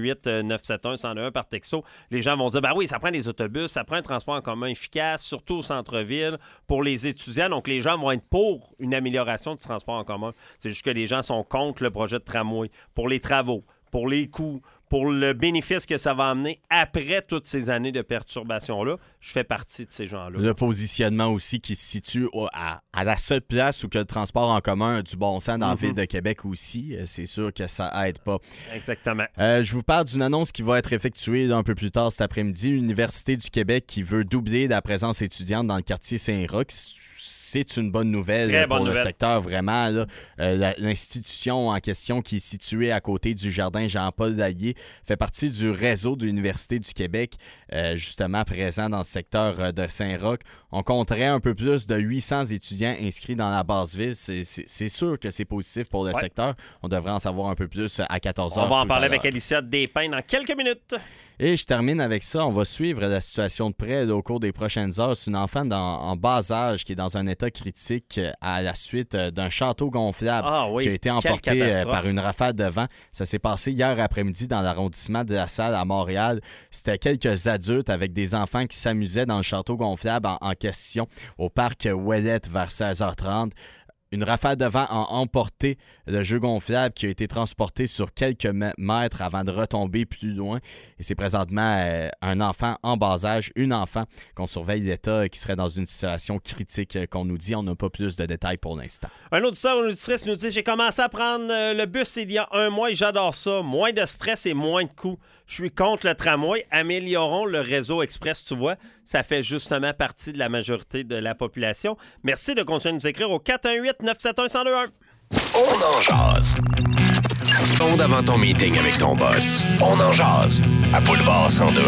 418-971-1021 par texto, les gens vont dire, ben oui, ça prend des autobus, ça prend un transport en commun efficace, surtout au centre-ville, pour les étudiants. Donc, les gens vont être pour une amélioration du transport en commun. C'est juste que les gens sont contre le projet de tramway pour les travaux, pour les coûts, pour le bénéfice que ça va amener après toutes ces années de perturbation-là. Je fais partie de ces gens-là. Le positionnement aussi qui se situe à la seule place où que le transport en commun a du bon sens dans la ville de Québec aussi, c'est sûr que ça aide pas. Exactement. Je vous parle d'une annonce qui va être effectuée un peu plus tard cet après-midi. L'Université du Québec qui veut doubler la présence étudiante dans le quartier Saint-Roch. C'est une bonne nouvelle pour le secteur, vraiment. Là. L'institution en question qui est située à côté du jardin Jean-Paul Lallier fait partie du réseau de l'Université du Québec, justement présent dans le secteur de Saint-Roch. On compterait un peu plus de 800 étudiants inscrits dans la basse-ville. C'est sûr que c'est positif pour le secteur. On devrait en savoir un peu plus à 14h. On va en parler avec Alicia Despins dans quelques minutes. Et je termine avec ça. On va suivre la situation de près au cours des prochaines heures. C'est une enfant en bas âge qui est dans un état critique à la suite d'un château gonflable qui a été emporté par une rafale de vent. Ça s'est passé hier après-midi dans l'arrondissement de La Salle à Montréal. C'était quelques adultes avec des enfants qui s'amusaient dans le château gonflable en question au parc Ouellette vers 16h30. Une rafale de vent a emporté le jeu gonflable qui a été transporté sur quelques mètres avant de retomber plus loin. Et c'est présentement un enfant en bas âge, une enfant qu'on surveille l'état qui serait dans une situation critique qu'on nous dit. On n'a pas plus de détails pour l'instant. Un auditeur ou une auditrice nous dit « J'ai commencé à prendre le bus il y a 1 mois et j'adore ça. Moins de stress et moins de coûts. Je suis contre le tramway. Améliorons le réseau express, tu vois. Ça fait justement partie de la majorité de la population. Merci de continuer de nous écrire au 418-971-1021. On en jase. Seconde avant ton meeting avec ton boss. On en jase à Boulevard 1021.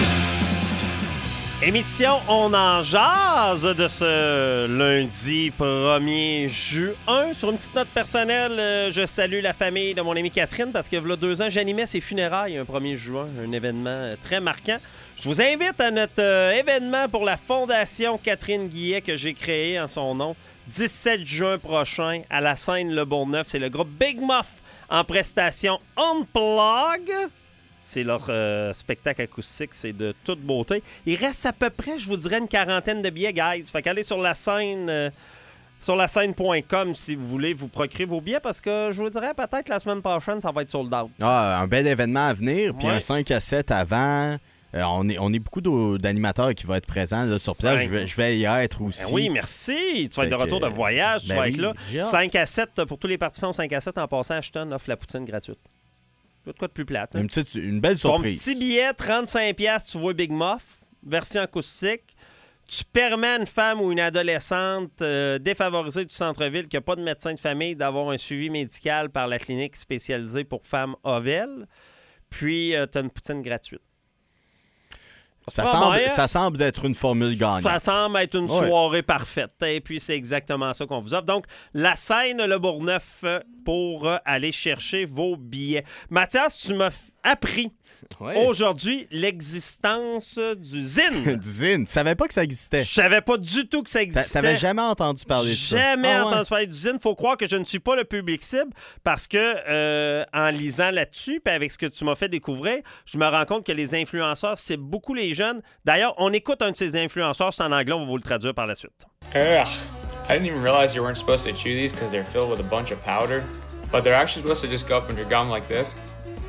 Émission On en jase de ce lundi 1er juin. Sur une petite note personnelle, je salue la famille de mon amie Catherine parce que, il y a 2 ans, j'animais ses funérailles un 1er juin, un événement très marquant. Je vous invite à notre événement pour la Fondation Catherine Guillet que j'ai créé en son nom, 17 juin prochain à la scène Le Bourgneuf. C'est le groupe Big Muff en prestation Unplug. C'est leur spectacle acoustique, c'est de toute beauté. Il reste à peu près, je vous dirais, une 40aine de billets, guys. Fait qu'allez sur la scène, sur la scène.com si vous voulez vous procurer vos billets parce que je vous dirais peut-être la semaine prochaine, ça va être sold out. Un bel événement à venir, puis un 5 à 7 avant. On est beaucoup d'animateurs qui vont être présents là, sur place. Je vais y être aussi. Oui, merci. Tu vas être de retour de voyage. Tu vas être là. 5 à 7 pour tous les participants. 5 à 7 en passant, Ashton offre la poutine gratuite. De quoi de plus plate. Hein? Une belle surprise. Ton petit billet, 35$, tu vois Big Muff, version acoustique. Tu permets à une femme ou une adolescente défavorisée du centre-ville qui n'a pas de médecin de famille d'avoir un suivi médical par la clinique spécialisée pour femmes Ovel. Puis, tu as une poutine gratuite. Ça semble être une formule gagnante. Ça semble être une soirée parfaite. Et puis, c'est exactement ça qu'on vous offre. Donc, la scène Le Bourgneuf pour aller chercher vos billets. Mathias, tu m'as appris aujourd'hui l'existence du zine. Du zine. Tu savais pas que ça existait? Je savais pas du tout que ça existait. T'avais jamais entendu parler de ça? Jamais entendu parler du zine. Faut croire que je ne suis pas le public cible parce que en lisant là-dessus, puis avec ce que tu m'as fait découvrir, je me rends compte que les influenceurs, c'est beaucoup les jeunes. D'ailleurs, on écoute un de ces influenceurs, c'est en anglais, on va vous le traduire par la suite. Ugh. I didn't even realize you weren't supposed to chew these because they're filled with a bunch of powder, but they're actually supposed to just go up in your gum like this.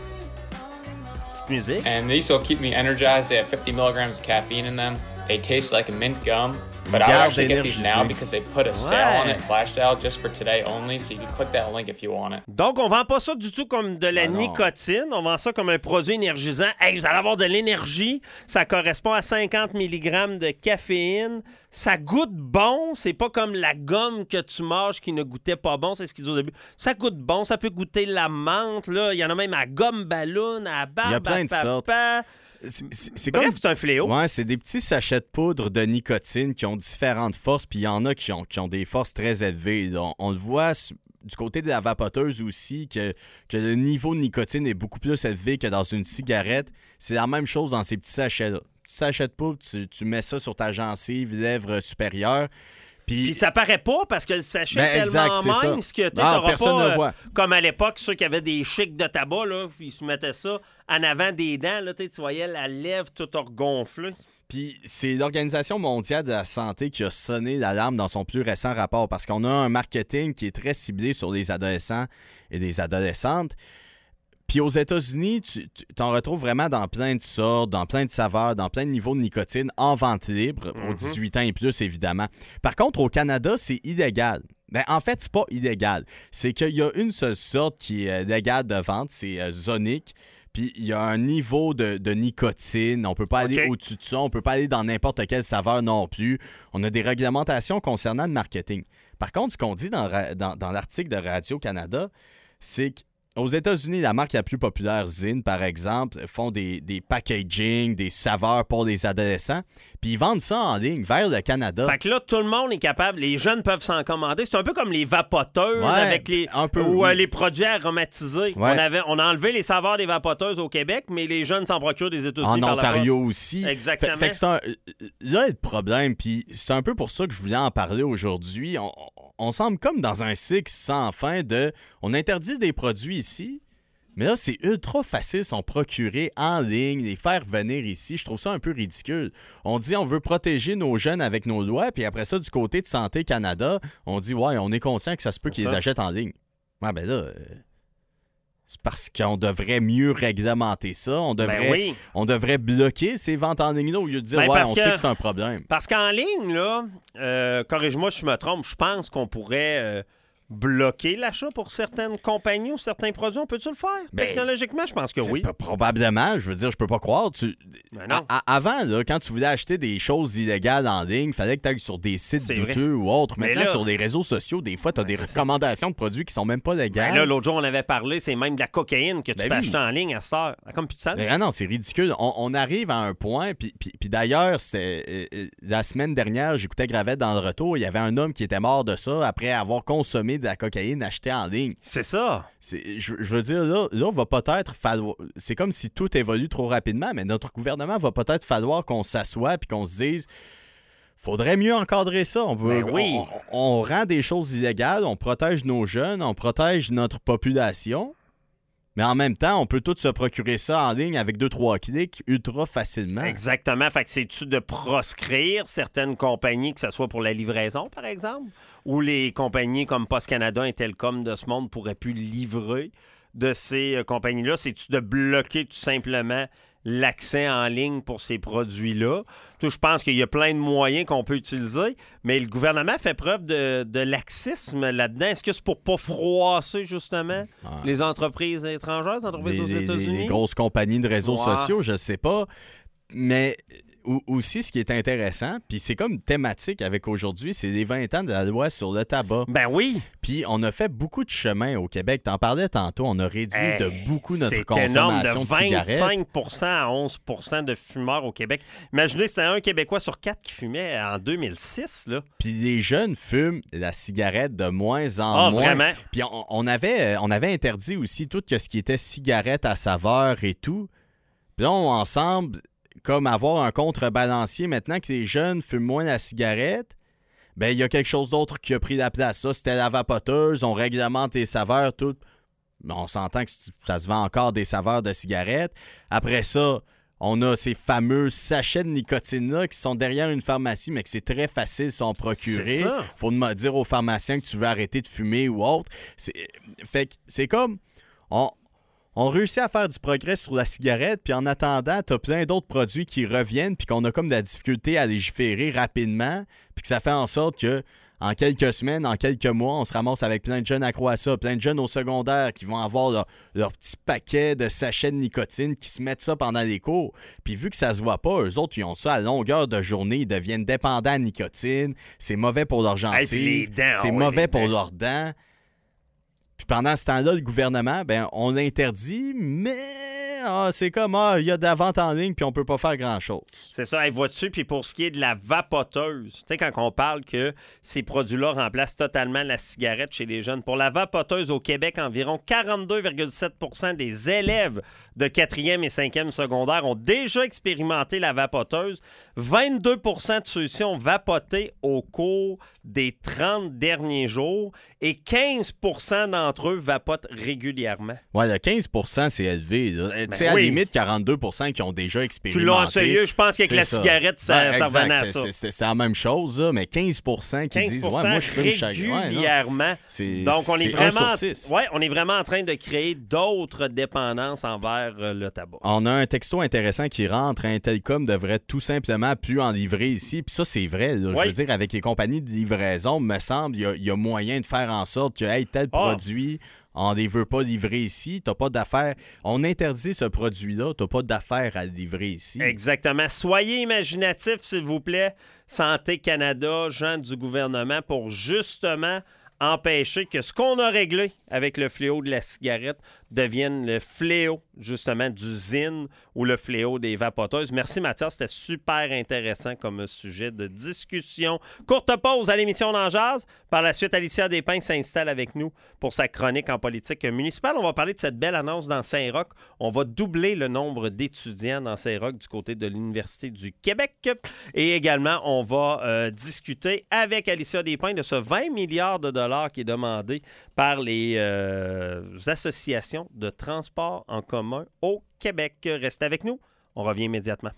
Petite musique. And these will keep me energized. They have 50 milligrams of caffeine in them. They taste like a mint gum. But I'll actually get these now because they put a sale on it, flash sale, just for today only. So you can click that link if you want it. Donc, on vend pas ça du tout comme de la nicotine. On vend ça comme un produit énergisant. Hey, vous allez avoir de l'énergie. Ça correspond à 50 mg de caféine. Ça goûte bon. C'est pas comme la gomme que tu manges qui ne goûtait pas bon. C'est ce qu'ils disent au début. Ça goûte bon. Ça peut goûter la menthe. Là. Il y en a même à gomme ballon, à barbe, il y a plein de sortes. Bref, c'est un fléau. Ouais, c'est des petits sachets de poudre de nicotine qui ont différentes forces, puis il y en a qui ont des forces très élevées. On le voit du côté de la vapoteuse aussi, que le niveau de nicotine est beaucoup plus élevé que dans une cigarette. C'est la même chose dans ces petits sachets-là. Petit sachet de poudre, tu mets ça sur ta gencive, lèvre supérieure. Puis ça paraît pas parce que le sachet est tellement mince que tu n'auras pas, comme à l'époque, ceux qui avaient des chics de tabac, là, puis ils se mettaient ça en avant des dents, là, tu voyais la lèvre toute regonflée. Puis c'est l'Organisation mondiale de la santé qui a sonné l'alarme dans son plus récent rapport parce qu'on a un marketing qui est très ciblé sur les adolescents et les adolescentes. Puis aux États-Unis, tu t'en retrouves vraiment dans plein de sortes, dans plein de saveurs, dans plein de niveaux de nicotine en vente libre, aux 18 ans et plus, évidemment. Par contre, au Canada, c'est illégal. Ben, en fait, c'est pas illégal. C'est qu'il y a une seule sorte qui est légale de vente, c'est Zonic. Puis il y a un niveau de nicotine. On peut pas aller au-dessus de ça. On peut pas aller dans n'importe quelle saveur non plus. On a des réglementations concernant le marketing. Par contre, ce qu'on dit dans l'article de Radio-Canada, c'est que aux États-Unis, la marque la plus populaire, Zyn, par exemple, font des packaging, des saveurs pour les adolescents, puis ils vendent ça en ligne vers le Canada. Fait que là, tout le monde est capable, les jeunes peuvent s'en commander. C'est un peu comme les vapoteuses avec les produits aromatisés. Ouais. On a enlevé les saveurs des vapoteuses au Québec, mais les jeunes s'en procurent des États-Unis en Ontario aussi. Exactement. Fait que là est le problème, puis c'est un peu pour ça que je voulais en parler aujourd'hui. On semble comme dans un cycle sans fin de... On interdit des produits ici, mais là, c'est ultra facile s'en procurer en ligne, les faire venir ici. Je trouve ça un peu ridicule. On dit on veut protéger nos jeunes avec nos lois, puis après ça, du côté de Santé Canada, on dit ouais, on est conscient que ça se peut qu'ils les achètent en ligne. Ouais, ben là... C'est parce qu'on devrait mieux réglementer ça. On devrait bloquer ces ventes en ligne-là au lieu de dire on sait que c'est un problème. Parce qu'en ligne, là, corrige-moi si je me trompe, je pense qu'on pourrait bloquer l'achat pour certaines compagnies ou certains produits. On peut-tu le faire? Technologiquement, je pense que oui. Probablement. Je veux dire, je peux pas croire. Avant, là, quand tu voulais acheter des choses illégales en ligne, il fallait que tu ailles sur des sites douteux ou autres. Maintenant, sur les réseaux sociaux, des fois, tu as des recommandations de produits qui sont même pas légales. Là, l'autre jour, on avait parlé, c'est même de la cocaïne que tu peux acheter en ligne à cette heure. Comme plus de sens. Non, c'est ridicule. On arrive à un point, puis d'ailleurs, la semaine dernière, j'écoutais Gravette dans le retour, il y avait un homme qui était mort de ça après avoir consommé de la cocaïne achetée en ligne. C'est ça. Je veux dire, là va peut-être falloir... C'est comme si tout évolue trop rapidement, mais notre gouvernement va peut-être falloir qu'on s'assoie et qu'on se dise faudrait mieux encadrer ça. On rend des choses illégales, on protège nos jeunes, on protège notre population. Mais en même temps, on peut tous se procurer ça en ligne avec 2-3 clics ultra facilement. Exactement. Fait que c'est-tu de proscrire certaines compagnies, que ce soit pour la livraison, par exemple, ou les compagnies comme Post Canada, Intelcom de ce monde pourraient plus livrer de ces compagnies-là? C'est-tu de bloquer tout simplement l'accès en ligne pour ces produits-là? Je pense qu'il y a plein de moyens qu'on peut utiliser, mais le gouvernement fait preuve de laxisme là-dedans. Est-ce que c'est pour pas froisser, justement, les entreprises étrangères, les entreprises aux États-Unis? Les grosses compagnies de réseaux sociaux, je sais pas. Mais aussi, ce qui est intéressant, puis c'est comme thématique avec aujourd'hui, c'est les 20 ans de la loi sur le tabac. Ben oui! Puis on a fait beaucoup de chemin au Québec. T'en parlais tantôt, on a réduit de beaucoup notre consommation de cigarettes. C'est énorme, de 25 à 11 de fumeurs au Québec. Imaginez, c'est un Québécois sur 4 qui fumait en 2006. Là. Puis les jeunes fument la cigarette de moins en moins. Vraiment? Puis on avait interdit aussi tout ce qui était cigarette à saveur et tout. Puis là, on ensemble, comme avoir un contrebalancier, maintenant que les jeunes fument moins la cigarette, ben il y a quelque chose d'autre qui a pris la place. Ça, c'était la vapoteuse, on réglemente les saveurs, tout. On s'entend que ça se vend encore des saveurs de cigarettes. Après ça, on a ces fameux sachets de nicotine-là qui sont derrière une pharmacie, mais que c'est très facile de s'en procurer. Il faut dire aux pharmaciens que tu veux arrêter de fumer ou autre. Fait que c'est comme... On réussit à faire du progrès sur la cigarette, puis en attendant, t'as plein d'autres produits qui reviennent, puis qu'on a comme de la difficulté à légiférer rapidement, puis que ça fait en sorte que en quelques semaines, en quelques mois, on se ramasse avec plein de jeunes accros à ça, plein de jeunes au secondaire qui vont avoir leur petit paquet de sachets de nicotine, qui se mettent ça pendant les cours. Puis vu que ça se voit pas, eux autres, ils ont ça à longueur de journée, ils deviennent dépendants à nicotine, c'est mauvais pour leurs gencives, c'est mauvais pour leurs dents. Puis pendant ce temps-là, le gouvernement, on l'interdit, mais c'est comme, il y a de la vente en ligne, puis on peut pas faire grand-chose. C'est ça, vois-tu, puis pour ce qui est de la vapoteuse, tu sais, quand on parle que ces produits-là remplacent totalement la cigarette chez les jeunes, pour la vapoteuse au Québec, environ 42,7 des élèves de 4e et 5e secondaire ont déjà expérimenté la vapoteuse. 22 de ceux-ci ont vapoté au cours des 30 derniers jours et 15 d'entre eux vapotent régulièrement. Ouais, le 15 c'est élevé. Tu sais, à la limite, 42 qui ont déjà expérimenté. Tu l'as essayé, je pense qu'avec la cigarette, ça revenait à ça. C'est la même chose, là, mais 15 qui disent « Ouais, moi, je fume chaque jour. » régulièrement. Donc, on est vraiment en train de créer d'autres dépendances envers le tabac. On a un texto intéressant qui rentre. Intelcom devrait tout simplement plus en livrer ici. Puis ça, c'est vrai. Là, je veux dire, avec les compagnies de livraison, me semble, il y a moyen de faire en sorte que tel produit... On ne les veut pas livrer ici, t'as pas d'affaires. On interdit ce produit-là, t'as pas d'affaires à le livrer ici. Exactement. Soyez imaginatifs, s'il vous plaît. Santé Canada, gens du gouvernement, pour justement empêcher que ce qu'on a réglé avec le fléau de la cigarette devienne le fléau, justement, du zine ou le fléau des vapoteuses. Merci, Mathias. C'était super intéressant comme sujet de discussion. Courte pause à l'émission d'En Jazz. Par la suite, Alicia Despins s'installe avec nous pour sa chronique en politique municipale. On va parler de cette belle annonce dans Saint-Roch. On va doubler le nombre d'étudiants dans Saint-Roch du côté de l'Université du Québec. Et également, on va discuter avec Alicia Despins de ce 20 milliards de dollars qui est demandé par les associations de transport en commun au Québec. Restez avec nous. On revient immédiatement.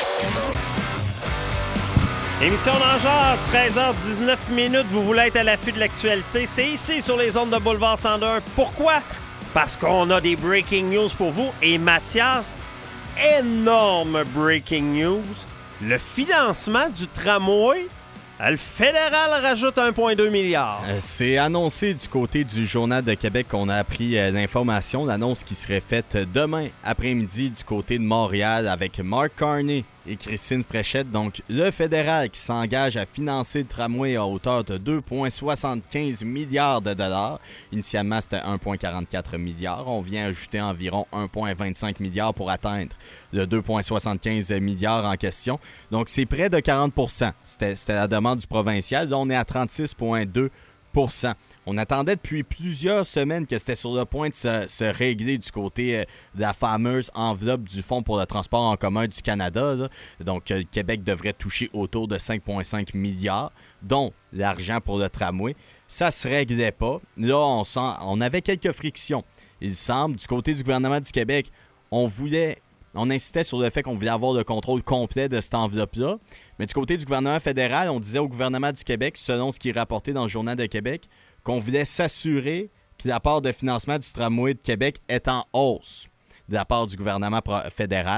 Émission d'En Jazz, 13h19. Vous voulez être à l'affût de l'actualité. C'est ici sur les ondes de Boulevard 101. Pourquoi? Parce qu'on a des breaking news pour vous. Et Mathias, énorme breaking news. Le financement du tramway. Le fédéral rajoute 1,2 milliard. C'est annoncé du côté du Journal de Québec qu'on a appris l'information, l'annonce qui serait faite demain après-midi du côté de Montréal avec Mark Carney et Christine Fréchette. Donc, le fédéral qui s'engage à financer le tramway à hauteur de 2,75 milliards de dollars. Initialement, c'était 1,44 milliard. On vient ajouter environ 1,25 milliard pour atteindre le 2,75 milliards en question. Donc, c'est près de 40 %. C'était la demande du provincial. Là, on est à 36,2 %. On attendait depuis plusieurs semaines que c'était sur le point de se régler du côté de la fameuse enveloppe du Fonds pour le transport en commun du Canada. Là. Donc, le Québec devrait toucher autour de 5,5 milliards, dont l'argent pour le tramway. Ça ne se réglait pas. Là, on avait quelques frictions. Il semble, du côté du gouvernement du Québec, on insistait sur le fait qu'on voulait avoir le contrôle complet de cette enveloppe-là. Mais du côté du gouvernement fédéral, on disait au gouvernement du Québec, selon ce qui est rapporté dans le Journal de Québec, qu'on voulait s'assurer que la part de financement du tramway de Québec est en hausse de la part du gouvernement fédéral.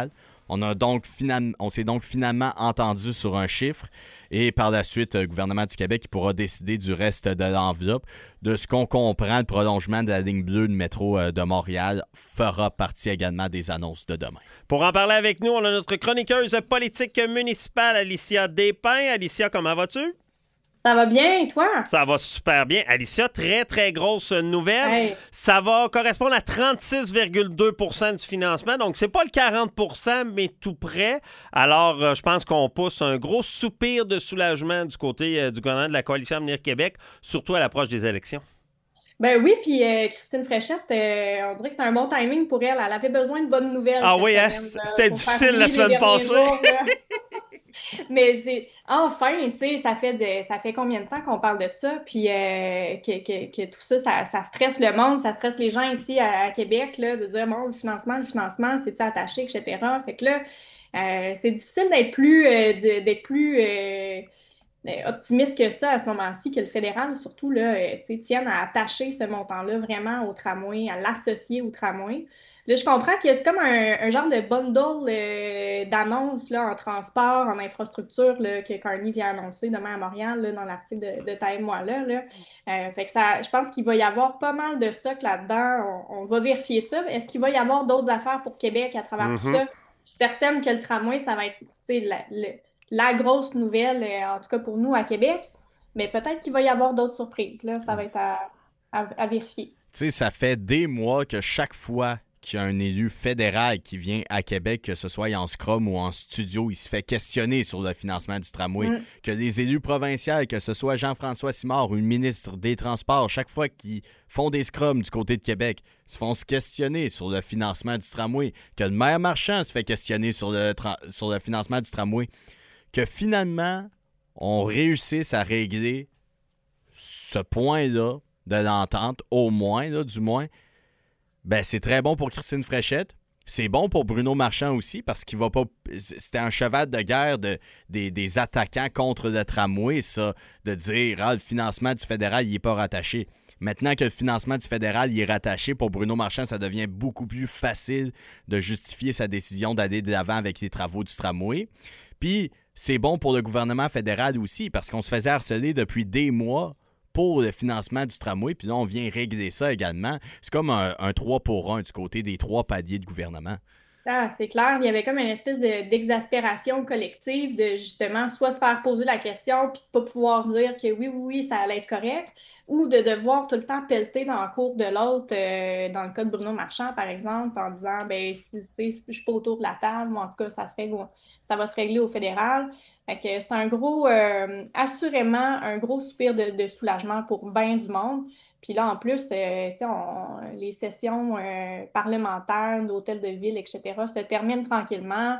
On s'est donc finalement entendu sur un chiffre et par la suite, le gouvernement du Québec pourra décider du reste de l'enveloppe. De ce qu'on comprend, le prolongement de la ligne bleue de métro de Montréal fera partie également des annonces de demain. Pour en parler avec nous, on a notre chroniqueuse politique municipale, Alicia Despins. Alicia, comment vas-tu? Ça va bien, et toi? Ça va super bien. Alicia, très, très grosse nouvelle. Hey. Ça va correspondre à 36,2 % du financement. Donc, c'est pas le 40 %, mais tout près. Alors, je pense qu'on pousse un gros soupir de soulagement du côté du gouvernement de la Coalition Avenir Québec, surtout à l'approche des élections. Ben oui, puis Christine Fréchette, on dirait que c'est un bon timing pour elle. Elle avait besoin de bonnes nouvelles. Ah oui, hein? C'était difficile la semaine passée. Mais c'est enfin, tu sais, ça fait combien de temps qu'on parle de ça, puis que tout ça, ça stresse le monde, ça stresse les gens ici à Québec, là, de dire, bon, le financement, c'est-tu attaché, etc. Fait que là, c'est difficile d'être plus optimiste que ça à ce moment-ci, que le fédéral, surtout, là, tienne à attacher ce montant-là vraiment au tramway, à l'associer au tramway. Là, je comprends que c'est comme un genre de bundle d'annonces là, en transport, en infrastructure là, que Carney vient annoncer demain à Montréal là, dans l'article de Taille-moi là. Fait que je pense qu'il va y avoir pas mal de stock là-dedans. On va vérifier ça. Est-ce qu'il va y avoir d'autres affaires pour Québec à travers tout ça? Je suis certaine que le tramway, ça va être la grosse nouvelle, en tout cas pour nous à Québec. Mais peut-être qu'il va y avoir d'autres surprises. Là. Ça va être à vérifier. Tu sais, ça fait des mois que chaque fois qu'il y a un élu fédéral qui vient à Québec, que ce soit en scrum ou en studio, il se fait questionner sur le financement du tramway. Que les élus provinciaux, que ce soit Jean-François Simard ou le ministre des Transports, chaque fois qu'ils font des scrums du côté de Québec, ils se font se questionner sur le financement du tramway. Que le maire Marchand se fait questionner sur le financement du tramway. Que finalement, on réussisse à régler ce point-là de l'entente, au moins, là, du moins. Ben, c'est très bon pour Christine Fréchette. C'est bon pour Bruno Marchand aussi parce qu'il va pas. C'était un cheval de guerre des attaquants contre le tramway, ça, de dire le financement du fédéral, il n'est pas rattaché. Maintenant que le financement du fédéral il est rattaché, pour Bruno Marchand, ça devient beaucoup plus facile de justifier sa décision d'aller de l'avant avec les travaux du tramway. Puis, c'est bon pour le gouvernement fédéral aussi parce qu'on se faisait harceler depuis des mois pour le financement du tramway, puis là, on vient régler ça également. C'est comme un 3 pour 1 du côté des 3 paliers de gouvernement. Ah, c'est clair, il y avait comme une espèce d'exaspération collective de justement soit se faire poser la question puis de pas pouvoir dire que oui, ça allait être correct, ou de devoir tout le temps pelleter dans le cours de l'autre, dans le cas de Bruno Marchand, par exemple, en disant, ben si je suis pas autour de la table, ou en tout cas, ça va se régler au fédéral. Fait que c'est assurément un gros soupir de soulagement pour bien du monde. Puis là, en plus, les sessions parlementaires d'hôtels de ville, etc., se terminent tranquillement.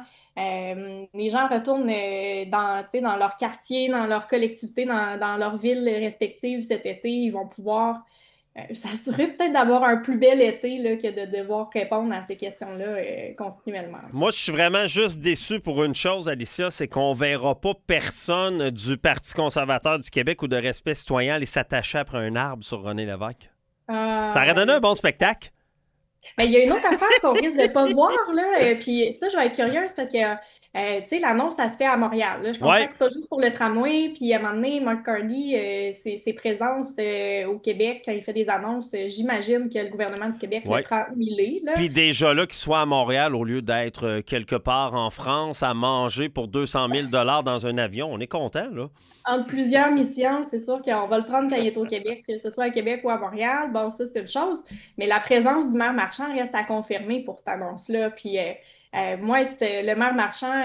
Les gens retournent dans leur quartier, dans leur collectivité, dans leur ville respective cet été. Ils vont pouvoir s'assurer peut-être d'avoir un plus bel été là, que de devoir répondre à ces questions-là continuellement. Moi, je suis vraiment juste déçu pour une chose, Alicia, c'est qu'on verra pas personne du Parti conservateur du Québec ou de Respect citoyen aller s'attacher après un arbre sur René Lévesque. Ça aurait donné un bon spectacle. Ben, il y a une autre affaire qu'on risque de ne pas voir, là, puis ça, je vais être curieuse parce que, tu sais, l'annonce, ça se fait à Montréal. Là. Je comprends que c'est pas juste pour le tramway, puis à un moment donné, Mark Carney, ses présences au Québec, quand il fait des annonces, j'imagine que le gouvernement du Québec le prend où il est. Là. Puis déjà là, qu'il soit à Montréal au lieu d'être quelque part en France à manger pour 200 000 $ dans un avion, on est content, là. Entre plusieurs missions, c'est sûr qu'on va le prendre quand il est au Québec, que ce soit à Québec ou à Montréal. Bon, ça, c'est une chose. Mais la présence du maire Marchand reste à confirmer pour cette annonce-là. Puis moi, être le maire Marchand,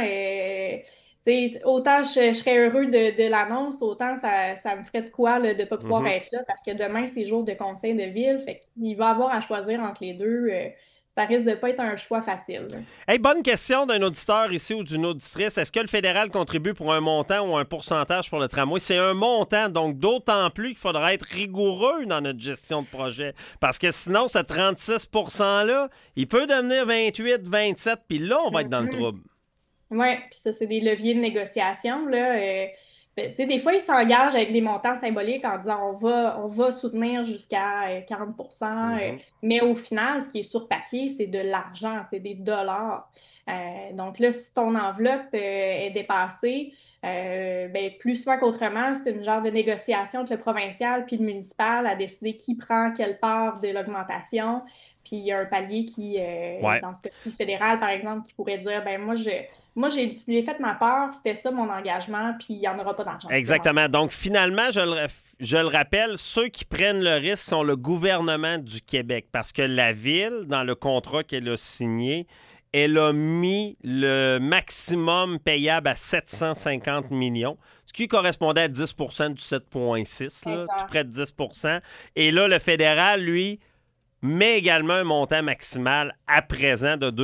autant je serais heureux de l'annonce, autant ça me ferait de quoi là, de ne pas pouvoir être là, parce que demain, c'est jour de conseil de ville. Fait qu'il va avoir à choisir entre les deux. Ça risque de ne pas être un choix facile. Hey, bonne question d'un auditeur ici ou d'une auditrice. Est-ce que le fédéral contribue pour un montant ou un pourcentage pour le tramway? C'est un montant, donc d'autant plus qu'il faudra être rigoureux dans notre gestion de projet. Parce que sinon, ce 36 %-là, il peut devenir 28, 27, puis là, on va être dans le trouble. Oui, puis ça, c'est des leviers de négociation, là. Tu sais, des fois, ils s'engagent avec des montants symboliques en disant on va soutenir jusqu'à 40 mais au final, ce qui est sur papier, c'est de l'argent, c'est des dollars. Donc là, si ton enveloppe est dépassée, plus souvent qu'autrement, c'est une genre de négociation entre le provincial puis le municipal à décider qui prend quelle part de l'augmentation. Puis il y a un palier qui, dans ce cas-ci fédéral, par exemple, qui pourrait dire, moi, j'ai fait ma part, c'était ça mon engagement, puis il n'y en aura pas d'argent. Exactement. Donc, finalement, je le rappelle, ceux qui prennent le risque sont le gouvernement du Québec parce que la Ville, dans le contrat qu'elle a signé, elle a mis le maximum payable à 750 millions, ce qui correspondait à 10 du 7,6, tout près de 10 %. Et là, le fédéral, lui, met également un montant maximal à présent de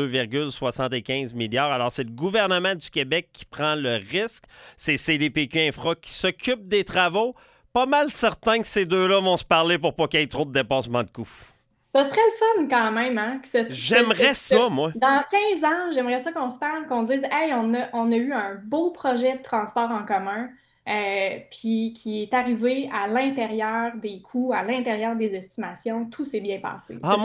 2,75 milliards. Alors, c'est le gouvernement du Québec qui prend le risque. C'est CDPQ Infra qui s'occupe des travaux. Pas mal certain que ces deux-là vont se parler pour pas qu'il y ait trop de dépassements de coûts. Ça serait le fun quand même, hein? J'aimerais ça, moi. Dans 15 ans, j'aimerais ça qu'on se parle, qu'on dise « Hey, on a eu un beau projet de transport en commun. » Puis qui est arrivé à l'intérieur des coûts, à l'intérieur des estimations, tout s'est bien passé. Moi,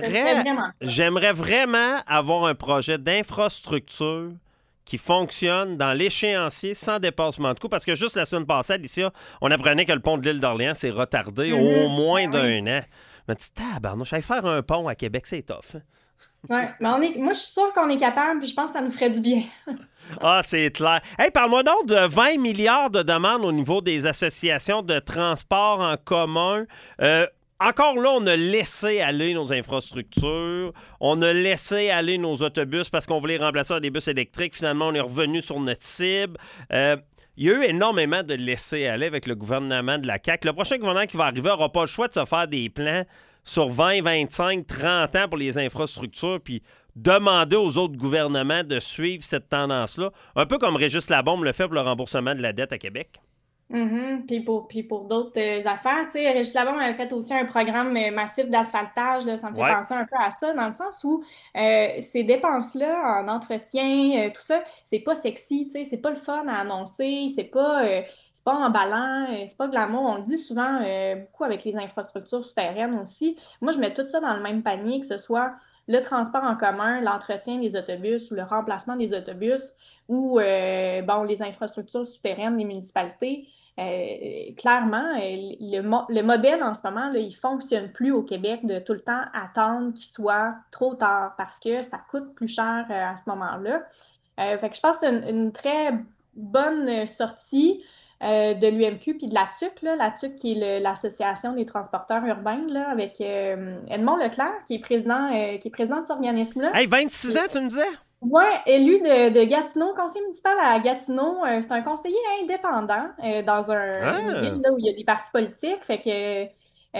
j'aimerais vraiment avoir un projet d'infrastructure qui fonctionne dans l'échéancier sans dépassement de coûts, parce que juste la semaine passée, Alicia, on apprenait que le pont de l'île d'Orléans s'est retardé au moins d'un an. Je me dis, tabarnouche, j'allais faire un pont à Québec, c'est tough. Hein? Oui, mais moi, je suis sûre qu'on est capable, puis je pense que ça nous ferait du bien. C'est clair. Hey, parle-moi donc de 20 milliards de demandes au niveau des associations de transport en commun. Encore là, on a laissé aller nos infrastructures, on a laissé aller nos autobus parce qu'on voulait remplacer par des bus électriques. Finalement, on est revenu sur notre cible. Il y a eu énormément de laisser-aller avec le gouvernement de la CAQ. Le prochain gouvernement qui va arriver n'aura pas le choix de se faire des plans sur 20, 25, 30 ans pour les infrastructures, puis demander aux autres gouvernements de suivre cette tendance-là. Un peu comme Régis Labombe le fait pour le remboursement de la dette à Québec. Puis pour d'autres affaires, tu sais, Régis Labombe avait fait aussi un programme massif d'asphaltage, là, ça me fait penser un peu à ça, dans le sens où ces dépenses-là en entretien, tout ça, c'est pas sexy, tu sais, c'est pas le fun à annoncer, c'est pas emballant, c'est pas glamour. On le dit souvent beaucoup avec les infrastructures souterraines aussi. Moi, je mets tout ça dans le même panier, que ce soit le transport en commun, l'entretien des autobus ou le remplacement des autobus ou les infrastructures souterraines des municipalités. Clairement, le modèle en ce moment, là, il ne fonctionne plus au Québec de tout le temps attendre qu'il soit trop tard parce que ça coûte plus cher à ce moment-là. Fait que je pense que c'est une très bonne sortie de l'UMQ puis de la TUC, la TUC qui est l'Association des transporteurs urbains, là, avec Edmond Leclerc, qui est président de cet organisme-là. Hey, 26 ans, tu me disais? Oui, élu de Gatineau, conseiller municipal à Gatineau. C'est un conseiller indépendant dans une ville là, où il y a des partis politiques. Fait que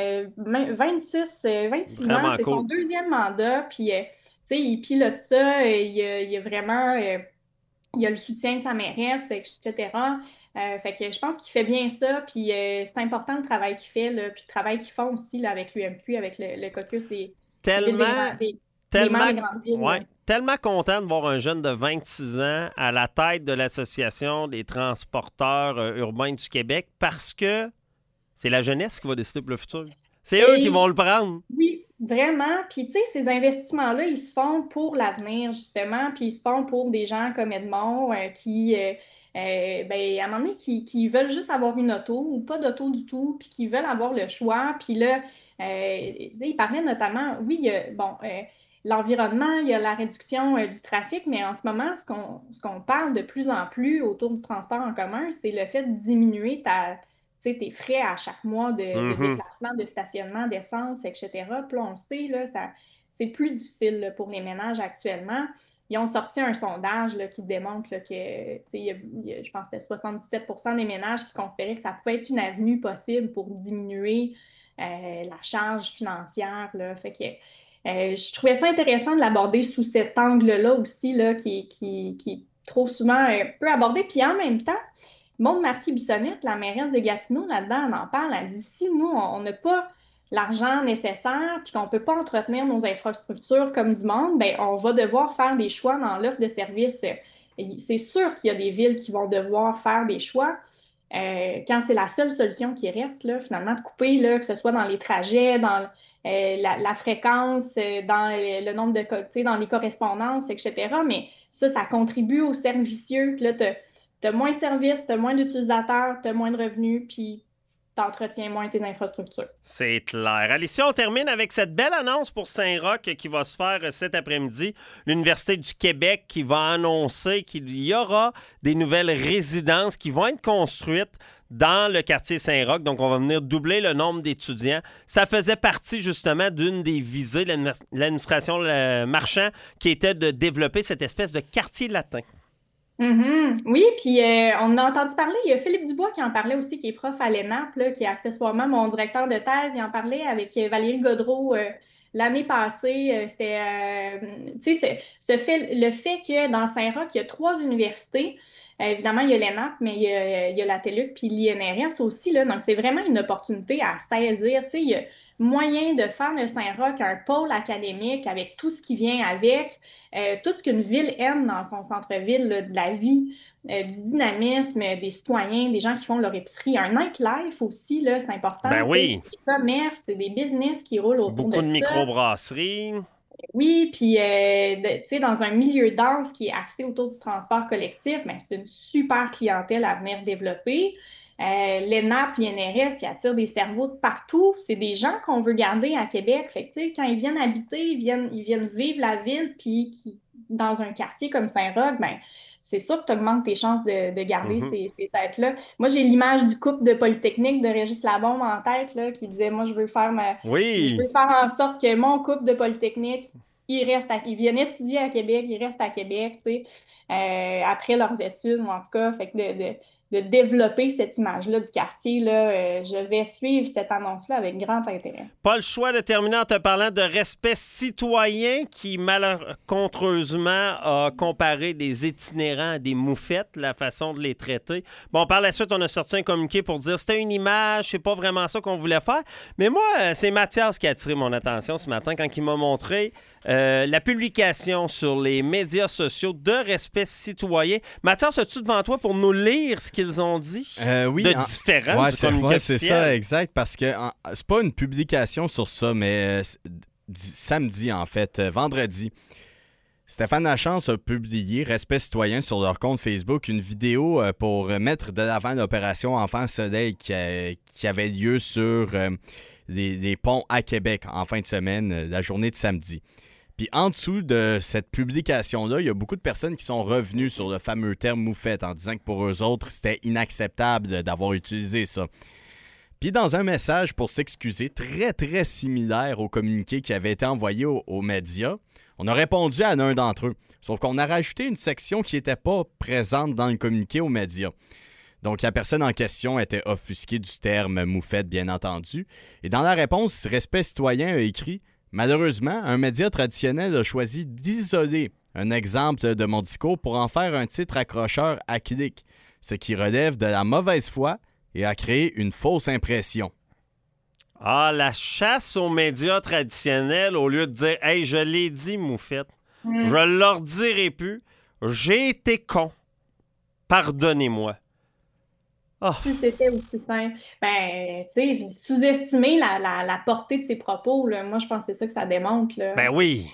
26 ans, c'est son deuxième mandat. Puis, il pilote ça. Il y a vraiment... il y a le soutien de sa mairesse, etc. Fait que je pense qu'il fait bien ça, puis c'est important le travail qu'il fait, là, puis le travail qu'ils font aussi là, avec l'UMQ, avec le caucus des maires des grandes villes. Ouais, tellement content de voir un jeune de 26 ans à la tête de l'Association des transporteurs urbains du Québec, parce que c'est la jeunesse qui va décider pour le futur. C'est eux qui vont le prendre. Oui, vraiment. Puis, tu sais, ces investissements-là, ils se font pour l'avenir, justement, puis ils se font pour des gens comme Edmond qui... à un moment donné, qui veulent juste avoir une auto ou pas d'auto du tout, puis qui veulent avoir le choix. Puis là, il parlait notamment, l'environnement, il y a la réduction du trafic, mais en ce moment, ce qu'on parle de plus en plus autour du transport en commun, c'est le fait de diminuer tes frais à chaque mois de déplacement, de stationnement, d'essence, etc. Puis là, on le sait, là, c'est plus difficile là, pour les ménages actuellement. Ils ont sorti un sondage là, qui démontre là, que, je pense que c'était 77% des ménages qui considéraient que ça pouvait être une avenue possible pour diminuer la charge financière. Là. Fait que je trouvais ça intéressant de l'aborder sous cet angle-là aussi, là, qui est trop souvent peu abordé. Puis en même temps, Maude Marquis-Bissonnette, la mairesse de Gatineau, là-dedans, elle en parle. Elle dit, si nous, on n'a pas l'argent nécessaire puis qu'on ne peut pas entretenir nos infrastructures comme du monde, bien, on va devoir faire des choix dans l'offre de services. C'est sûr qu'il y a des villes qui vont devoir faire des choix. Quand c'est la seule solution qui reste, là, finalement, de couper, là, que ce soit dans les trajets, dans la fréquence, dans le nombre de dans les correspondances, etc. Mais Ça contribue au cercle vicieux. Là, tu as moins de services, tu as moins d'utilisateurs, tu as moins de revenus, puis tu entretiens moins tes infrastructures. C'est clair. Alicia, on termine avec cette belle annonce pour Saint-Roch qui va se faire cet après-midi. L'Université du Québec qui va annoncer qu'il y aura des nouvelles résidences qui vont être construites dans le quartier Saint-Roch. Donc, on va venir doubler le nombre d'étudiants. Ça faisait partie, justement, d'une des visées de l'administration Marchand, qui était de développer cette espèce de quartier latin. Mm-hmm. Oui, puis on a entendu parler, il y a Philippe Dubois qui en parlait aussi, qui est prof à l'ENAP, là, qui est accessoirement mon directeur de thèse. Il en parlait avec Valérie Gaudreault l'année passée. Le fait que dans Saint-Roch, il y a 3 universités. Évidemment, il y a l'ENAP, mais il y a la TELUC puis l'INRS aussi. Là, donc, c'est vraiment une opportunité à saisir. Tu sais, il y a moyen de faire de Saint-Roch un pôle académique avec tout ce qui vient avec, tout ce qu'une ville aime dans son centre-ville, là, de la vie, du dynamisme, des citoyens, des gens qui font leur épicerie. Un nightlife aussi, là, c'est important. Ben oui. C'est des commerces, c'est des business qui roulent autour Beaucoup de microbrasseries. Oui, puis tu sais, dans un milieu dense qui est axé autour du transport collectif, ben, c'est une super clientèle à venir développer. L'ENAP, l'INRS, ils attirent des cerveaux de partout. C'est des gens qu'on veut garder à Québec. Fait que, tu sais, quand ils viennent habiter, ils viennent vivre la ville, puis dans un quartier comme Saint-Roch, ben, c'est sûr que tu augmentes tes chances de garder ces têtes-là. Moi, j'ai l'image du couple de Polytechnique de Régis Labombe en tête, là, qui disait, moi, je veux faire en sorte que mon couple de Polytechnique, ils viennent étudier à Québec, ils restent à Québec, tu sais, après leurs études, ou en tout cas, fait que de développer cette image-là du quartier, là, je vais suivre cette annonce-là avec grand intérêt. Pas le choix de terminer en te parlant de respect citoyen qui, malencontreusement, a comparé des itinérants à des moufettes, la façon de les traiter. Bon, par la suite, on a sorti un communiqué pour dire c'était une image, c'est pas vraiment ça qu'on voulait faire. Mais moi, c'est Mathias qui a attiré mon attention ce matin quand il m'a montré la publication sur les médias sociaux de respect citoyen. Mathias, as-tu devant toi pour nous lire ce qu'ils ont dit oui, de différent du communiqué officiel? C'est ça, exact, parce que c'est pas une publication sur ça, mais samedi, en fait, vendredi, Stéphane Lachance a publié Respect citoyen sur leur compte Facebook une vidéo pour mettre de l'avant l'opération Enfants Soleil qui avait lieu sur des ponts à Québec en fin de semaine, la journée de samedi. Puis en dessous de cette publication-là, il y a beaucoup de personnes qui sont revenues sur le fameux terme moufette en disant que pour eux autres, c'était inacceptable d'avoir utilisé ça. Puis dans un message pour s'excuser, très très similaire au communiqué qui avait été envoyé aux médias, on a répondu à l'un d'entre eux. Sauf qu'on a rajouté une section qui n'était pas présente dans le communiqué aux médias. Donc la personne en question était offusquée du terme moufette, bien entendu. Et dans la réponse, Respect citoyen a écrit « Malheureusement, un média traditionnel a choisi d'isoler un exemple de mon discours pour en faire un titre accrocheur à clic, ce qui relève de la mauvaise foi et a créé une fausse impression. » Ah, la chasse aux médias traditionnels au lieu de dire « Hey, je l'ai dit, moufette. Je leur dirai plus. J'ai été con. Pardonnez-moi. » Oh. Si c'était aussi simple, ben, tu sais, sous-estimer la portée de ses propos, là, moi, je pense que c'est ça que ça démontre. Là. Ben oui.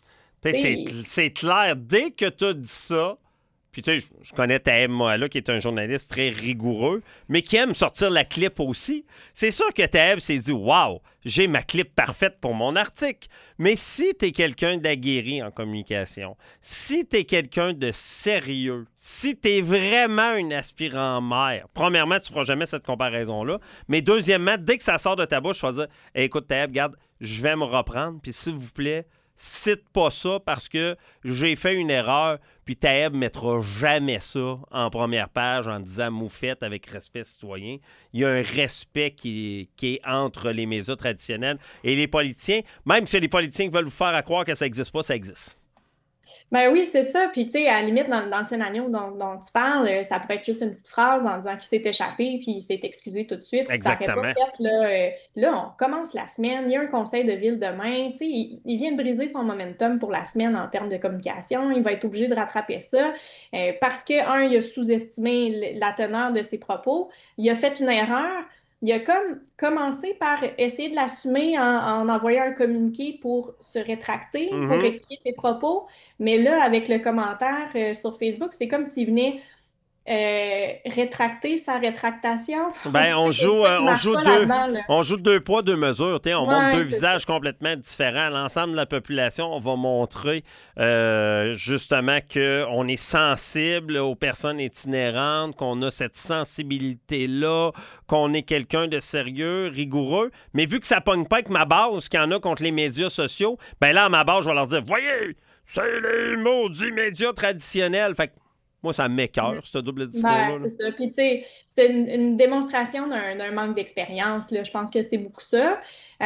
C'est clair. Dès que tu as dit ça, puis tu sais, je connais Taeb Moala, qui est un journaliste très rigoureux, mais qui aime sortir la clip aussi. C'est sûr que Taeb s'est dit « Wow, j'ai ma clip parfaite pour mon article. » Mais si tu es quelqu'un d'aguerri en communication, si tu es quelqu'un de sérieux, si tu es vraiment une aspirant mère, premièrement, tu ne feras jamais cette comparaison-là, mais deuxièmement, dès que ça sort de ta bouche, tu vas dire hey, « Écoute, Taeb, regarde, je vais me reprendre, puis s'il vous plaît, cite pas ça parce que j'ai fait une erreur, puis Taeb mettra jamais ça en première page en disant moufette avec respect citoyen. Il y a un respect qui est entre les médias traditionnels et les politiciens, même si les politiciens veulent vous faire croire que ça n'existe pas, ça existe. Ben oui, c'est ça. Puis, tu sais, à la limite, dans le scénario dont tu parles, ça pourrait être juste une petite phrase en disant qu'il s'est échappé puis il s'est excusé tout de suite. Exactement. Ça fait pas là, on commence la semaine, il y a un conseil de ville demain. Tu sais, il vient de briser son momentum pour la semaine en termes de communication. Il va être obligé de rattraper ça parce que, il a sous-estimé la teneur de ses propos. Il a fait une erreur. il a comme commencé par essayer de l'assumer en envoyant un communiqué pour se rétracter, pour rectifier ses propos. Mais là, avec le commentaire sur Facebook, c'est comme s'il venait rétracter sa rétractation. Ben, on joue deux poids, deux mesures. On montre deux visages complètement différents. L'ensemble de la population, on va montrer justement qu'on est sensible aux personnes itinérantes, qu'on a cette sensibilité-là, qu'on est quelqu'un de sérieux, rigoureux. Mais vu que ça pogne pas avec ma base qu'il y en a contre les médias sociaux, ben là, à ma base, je vais leur dire, voyez, c'est les maudits médias traditionnels. Fait que moi, ça m'écoeure, ce double discours-là. Ben, c'est ça. Puis, tu sais, c'est une démonstration d'un manque d'expérience, là. Je pense que c'est beaucoup ça.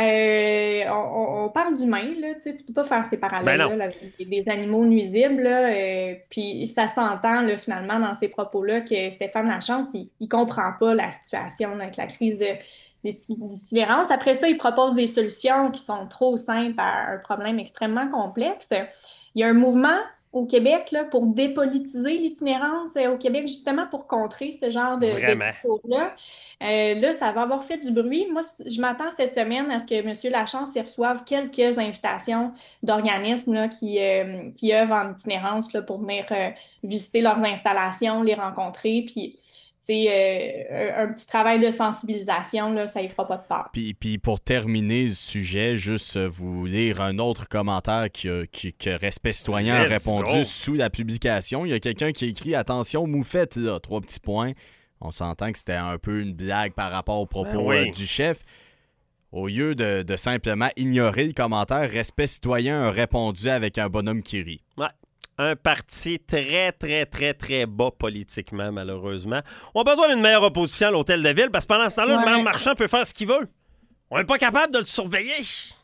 On parle d'humains, là. Tu sais, tu peux pas faire ces parallèles-là là, avec des animaux nuisibles, là. Puis, ça s'entend, là, finalement, dans ces propos-là, que Stéphane Lachance, il comprend pas la situation là, avec la crise d'itinérance. Après ça, il propose des solutions qui sont trop simples à un problème extrêmement complexe. Il y a un mouvement au Québec là, pour dépolitiser l'itinérance au Québec, justement pour contrer ce genre de discours-là. Là, ça va avoir fait du bruit. Moi, je m'attends cette semaine à ce que M. Lachance y reçoive quelques invitations d'organismes là, qui œuvrent en itinérance là, pour venir visiter leurs installations, les rencontrer, puis un petit travail de sensibilisation, là, ça ne fera pas de tort. Puis pour terminer le sujet, juste vous lire un autre commentaire que Respect Citoyen a répondu sous la publication. Il y a quelqu'un qui a écrit « Attention, moufette, là, 3 petits points ». On s'entend que c'était un peu une blague par rapport aux propos du chef. Au lieu de simplement ignorer le commentaire, Respect Citoyen a répondu avec un bonhomme qui rit. Ouais. Un parti très, très, très, très bas politiquement, malheureusement. On a besoin d'une meilleure opposition à l'hôtel de ville parce que pendant ce temps-là, le maire Marchand peut faire ce qu'il veut. On n'est pas capable de le surveiller.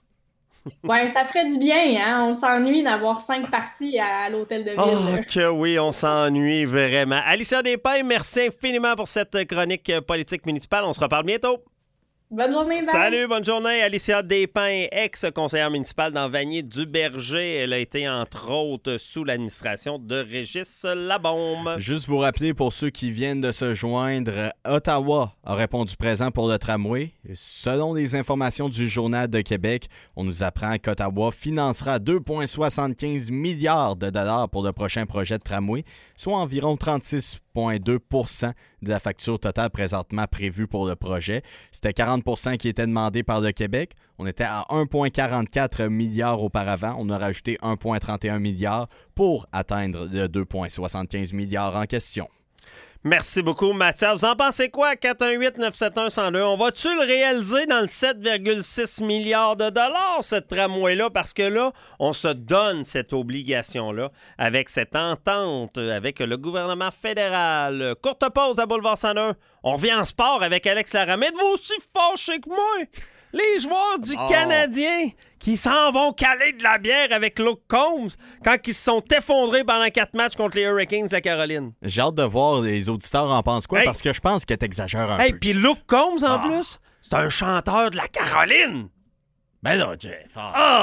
Oui, ça ferait du bien, hein? On s'ennuie d'avoir 5 partis à l'hôtel de ville. Oh, que oui, on s'ennuie vraiment. Alicia Despins, merci infiniment pour cette chronique politique municipale. On se reparle bientôt. Bonne journée, bye. Salut, bonne journée. Alicia Despins, ex-conseillère municipale dans Vanier-du-Berger. Elle a été, entre autres, sous l'administration de Régis Labombe. Juste vous rappeler, pour ceux qui viennent de se joindre, Ottawa a répondu présent pour le tramway. Selon les informations du Journal de Québec, on nous apprend qu'Ottawa financera 2,75 milliards de dollars pour le prochain projet de tramway, soit environ 36,2 % de la facture totale présentement prévue pour le projet. C'était 40 % qui était demandé par le Québec. On était à 1,44 milliard auparavant. On a rajouté 1,31 milliard pour atteindre le 2,75 milliards en question. Merci beaucoup, Mathias. Vous en pensez quoi? 418-971-102. On va-tu le réaliser dans le 7,6 milliards de dollars, cette tramway-là? Parce que là, on se donne cette obligation-là avec cette entente avec le gouvernement fédéral. Courte pause à Boulevard 101. On revient en sport avec Alex Laramé. Êtes-vous aussi fâché que moi? Les joueurs du Canadien qui s'en vont caler de la bière avec Luke Combs quand ils se sont effondrés pendant 4 matchs contre les Hurricanes de la Caroline. J'ai hâte de voir les auditeurs en pensent quoi, parce que je pense que t'exagères un peu. Puis Luke Combs, en plus, c'est un chanteur de la Caroline. Ben là, Jeff.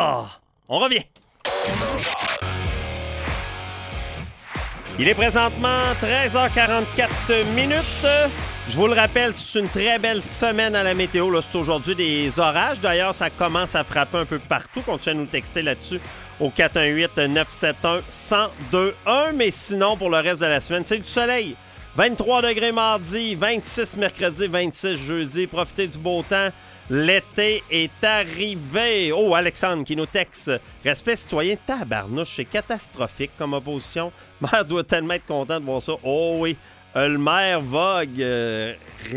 On revient. Il est présentement 13h44 minutes. Je vous le rappelle, c'est une très belle semaine à la météo. Là, c'est aujourd'hui des orages. D'ailleurs, ça commence à frapper un peu partout. Continuez à nous texter là-dessus au 418-971-1021. Mais sinon, pour le reste de la semaine, c'est du soleil. 23 degrés mardi, 26 mercredi, 26 jeudi. Profitez du beau temps. L'été est arrivé. Oh, Alexandre qui nous texte. Respect citoyen, tabarnouche, c'est catastrophique comme opposition. Le maire doit tellement être content de voir ça. Oh oui. Le maire vogue. Le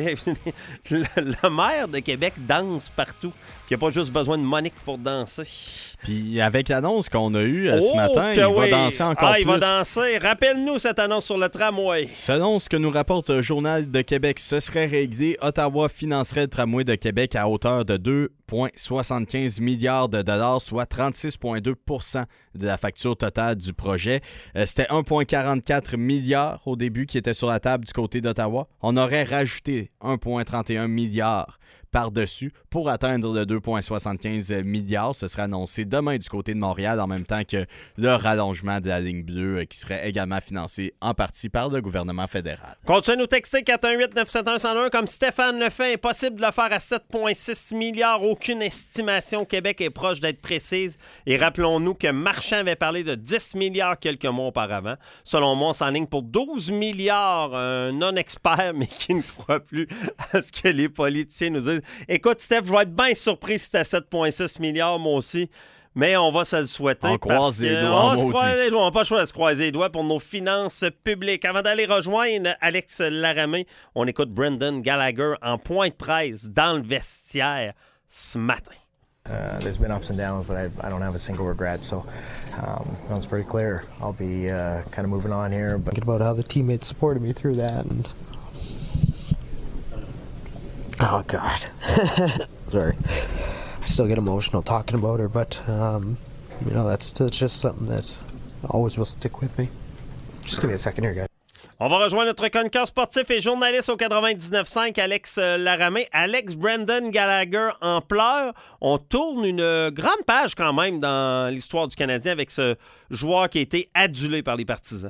maire de Québec danse partout. Puis il n'y a pas juste besoin de Monique pour danser. Puis avec l'annonce qu'on a eue ce matin, il va danser encore plus. Il va danser. Rappelle-nous cette annonce sur le tramway. Selon ce que nous rapporte le Journal de Québec, ce serait réglé. Ottawa financerait le tramway de Québec à hauteur de 2,75 milliards de dollars, soit 36,2 % de la facture totale du projet. C'était 1,44 milliard au début qui était sur la table du côté d'Ottawa. On aurait rajouté 1,31 milliard par-dessus pour atteindre le 2,75 milliards. Ce sera annoncé demain du côté de Montréal, en même temps que le rallongement de la ligne bleue qui serait également financé en partie par le gouvernement fédéral. Continuez à nous texter 418-971-101 comme Stéphane le fait. Impossible de le faire à 7,6 milliards. Aucune estimation au Québec est proche d'être précise. Et rappelons-nous que Marchand avait parlé de 10 milliards quelques mois auparavant. Selon moi, on s'enligne pour 12 milliards. Un non-expert, mais qui ne croit plus à ce que les politiciens nous disent. Écoute, Steph, je vais être bien surpris si c'était 7,6 milliards, moi aussi. Mais on va se le souhaiter. On croise les doigts. On n'a pas le choix de se croiser les doigts pour nos finances publiques. Avant d'aller rejoindre Alex Laramé, on écoute Brendan Gallagher en point de presse dans le vestiaire ce matin. There's been ups and downs, but I don't have a single regret. So it's pretty clear. I'll be kind of moving on here. But Thinking about how the teammates supported me through that. And... Oh, God. Sorry. I still get emotional talking about her, but, that's just something that always will stick with me. Just give me a second here, guys. On va rejoindre notre chroniqueur sportif et journaliste au 99.5, Alex Laramé. Alex, Brendan Gallagher en pleurs. On tourne une grande page quand même dans l'histoire du Canadien avec ce joueur qui a été adulé par les partisans.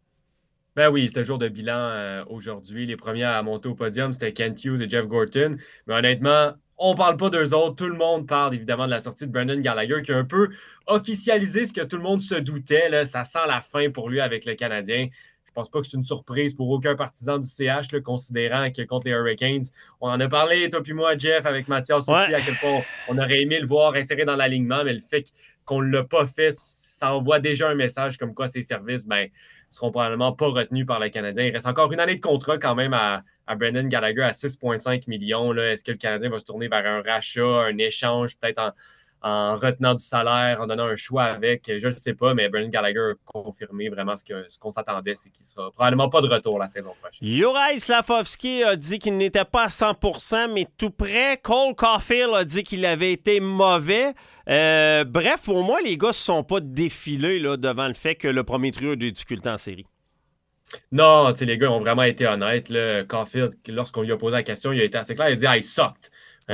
Ben oui, c'était le jour de bilan aujourd'hui. Les premiers à monter au podium, c'était Kent Hughes et Jeff Gorton. Mais honnêtement, on parle pas d'eux autres. Tout le monde parle évidemment de la sortie de Brendan Gallagher qui a un peu officialisé ce que tout le monde se doutait. Là. Ça sent la fin pour lui avec le Canadien. Je pense pas que c'est une surprise pour aucun partisan du CH, là, considérant que contre les Hurricanes, on en a parlé, toi puis moi, Jeff, avec Mathias aussi, à quel point on aurait aimé le voir inséré dans l'alignement, mais le fait qu'on ne l'a pas fait, ça envoie déjà un message comme quoi ses services seront probablement pas retenus par le Canadien. Il reste encore une année de contrat quand même à Brendan Gallagher à 6,5 millions. Là. Est-ce que le Canadien va se tourner vers un rachat, un échange, peut-être en retenant du salaire, en donnant un choix avec? Je ne sais pas, mais Brendan Gallagher a confirmé vraiment ce qu'on s'attendait, c'est qu'il ne sera probablement pas de retour la saison prochaine. Juraj Slafkovský a dit qu'il n'était pas à 100%, mais tout près. Cole Caulfield a dit qu'il avait été mauvais. Bref, au moins, les gars ne se sont pas défilés là, devant le fait que le premier trio a des difficultés en série. Non, les gars ont vraiment été honnêtes. Là. Caulfield, lorsqu'on lui a posé la question, il a été assez clair. Il a dit « I sucked ».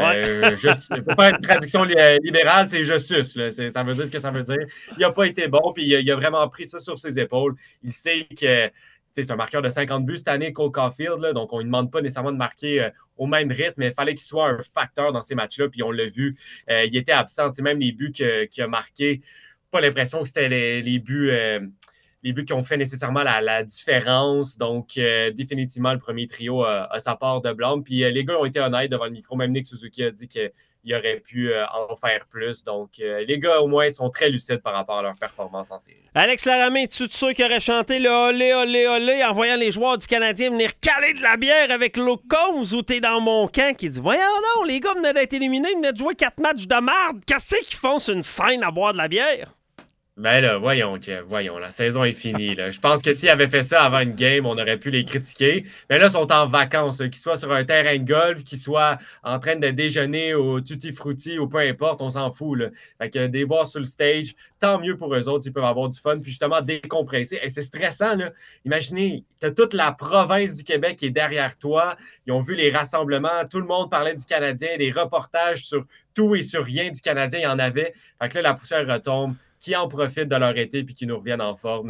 Faut pas être traduction libérale, c'est « je suce ». Ça veut dire ce que ça veut dire. Il n'a pas été bon, puis il a vraiment pris ça sur ses épaules. Il sait que c'est un marqueur de 50 buts cette année, Cole Caulfield, là, donc on ne lui demande pas nécessairement de marquer au même rythme, mais il fallait qu'il soit un facteur dans ces matchs-là, puis on l'a vu. Il était absent, même les buts qu'il a marqués, pas l'impression que c'était les buts qui ont fait nécessairement la différence. Donc, définitivement, le premier trio a sa part de blâme. Puis les gars ont été honnêtes devant le micro. Même Nick Suzuki a dit qu'il aurait pu en faire plus. Donc, les gars, au moins, sont très lucides par rapport à leur performance en série. Alex Laramé, es-tu de ceux qui auraient chanté le olé, olé, olé en voyant les joueurs du Canadien venir caler de la bière avec Luke Combs ou t'es dans mon camp qui dit « Voyons non, les gars venaient d'être éliminés, ils venaient de jouer 4 matchs de merde. Qu'est-ce qu'ils font sur une scène à boire de la bière? » Ben là, voyons, la saison est finie. Là. Je pense que s'ils avaient fait ça avant une game, on aurait pu les critiquer. Mais là, ils sont en vacances, qu'ils soient sur un terrain de golf, qu'ils soient en train de déjeuner au Tutti Frutti ou peu importe, on s'en fout. Là. Fait que des voir sur le stage, tant mieux pour eux autres, ils peuvent avoir du fun, puis justement décompresser. Et c'est stressant, là. Imaginez, tu as toute la province du Québec qui est derrière toi. Ils ont vu les rassemblements, tout le monde parlait du Canadien, des reportages sur tout et sur rien du Canadien, il y en avait. Fait que là, la poussière retombe. Qui en profitent de leur été puis qui nous reviennent en forme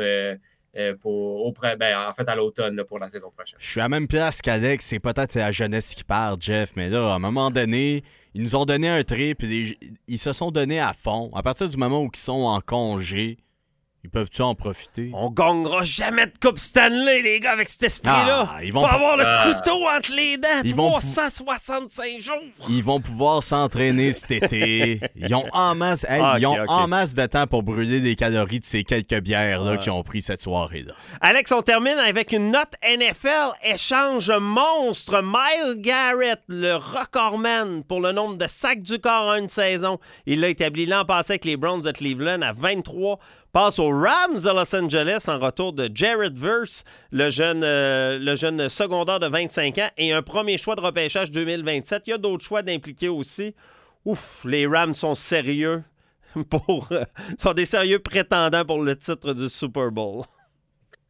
à l'automne pour la saison prochaine. Je suis à la même place qu'Alex, c'est peut-être la jeunesse qui part, Jeff, mais là, à un moment donné, ils nous ont donné un trip et ils se sont donnés à fond. À partir du moment où ils sont en congé, ils peuvent-tu en profiter? On gagnera jamais de Coupe Stanley, les gars, avec cet esprit-là. Il faut avoir le couteau entre les dents. 365 jours. Ils vont pouvoir s'entraîner cet été. Ils ont en masse, en masse de temps pour brûler des calories de ces quelques bières-là qu'ils ont pris cette soirée-là. Alex, on termine avec une note NFL. Échange monstre. Myles Garrett, le recordman pour le nombre de sacs du corps en une saison. Il l'a établi l'an passé avec les Browns de Cleveland à 23. Passe aux Rams de Los Angeles en retour de Jared Verse, le jeune secondaire de 25 ans, et un premier choix de repêchage 2027. Il y a d'autres choix d'impliquer aussi. Ouf, les Rams sont sérieux sont des sérieux prétendants pour le titre du Super Bowl.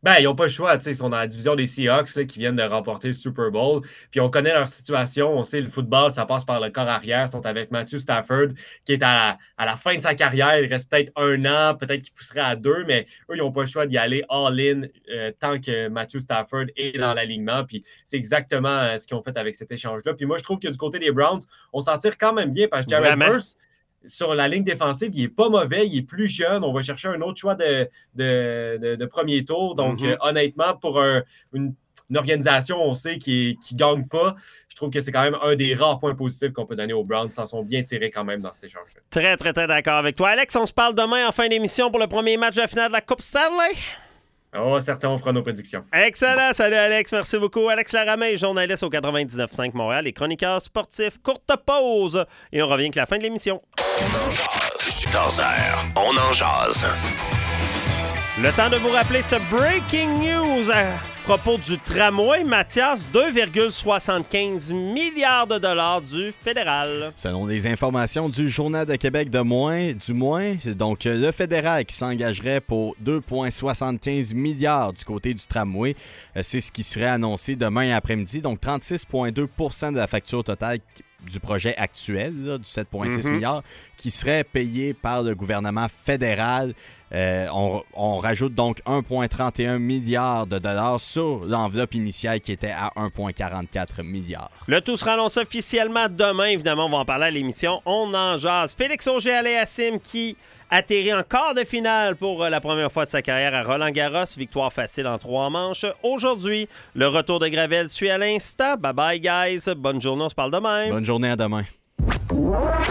Ben, ils n'ont pas le choix. Ils sont dans la division des Seahawks là, qui viennent de remporter le Super Bowl. Puis on connaît leur situation. On sait le football, ça passe par le corps arrière. Ils sont avec Matthew Stafford, qui est à la fin de sa carrière. Il reste peut-être 1 an, peut-être qu'il pousserait à 2, mais eux, ils n'ont pas le choix d'y aller all-in tant que Matthew Stafford est dans l'alignement. Puis c'est exactement ce qu'ils ont fait avec cet échange-là. Puis moi, je trouve que du côté des Browns, on s'en tire quand même bien parce que Jared Verse, sur la ligne défensive, il n'est pas mauvais, il est plus jeune. On va chercher un autre choix de premier tour. Donc, honnêtement, pour une organisation, on sait qui ne gagne pas, je trouve que c'est quand même un des rares points positifs qu'on peut donner aux Browns. Ils s'en sont bien tirés quand même dans cet échange-là. Très, très, très d'accord avec toi. Alex, on se parle demain en fin d'émission pour le premier match de la finale de la Coupe Stanley. Oh, certains, on fera nos prédictions. Excellent. Salut, Alex. Merci beaucoup. Alex Laramée, journaliste au 99.5 Montréal et chroniqueur sportif. Courte pause et on revient avec la fin de l'émission. On en jase. Dans heure, on en jase. Le temps de vous rappeler ce breaking news à propos du tramway. Mathias, 2,75 milliards de dollars du fédéral. Selon les informations du Journal de Québec du moins, donc le fédéral qui s'engagerait pour 2,75 milliards du côté du tramway. C'est ce qui serait annoncé demain après-midi. Donc 36,2 de la facture totale du projet actuel, là, du 7,6 milliards, qui serait payé par le gouvernement fédéral. On rajoute donc 1,31 milliard de dollars sur l'enveloppe initiale qui était à 1,44 milliard. Le tout sera annoncé officiellement demain. Évidemment, on va en parler à l'émission. On en jase. Félix Auger-Aliassime qui atterrit en quart de finale pour la première fois de sa carrière à Roland-Garros. Victoire facile en 3 manches. Aujourd'hui, le retour de Gravel suit à l'instant. Bye bye, guys. Bonne journée. On se parle demain. Bonne journée, à demain.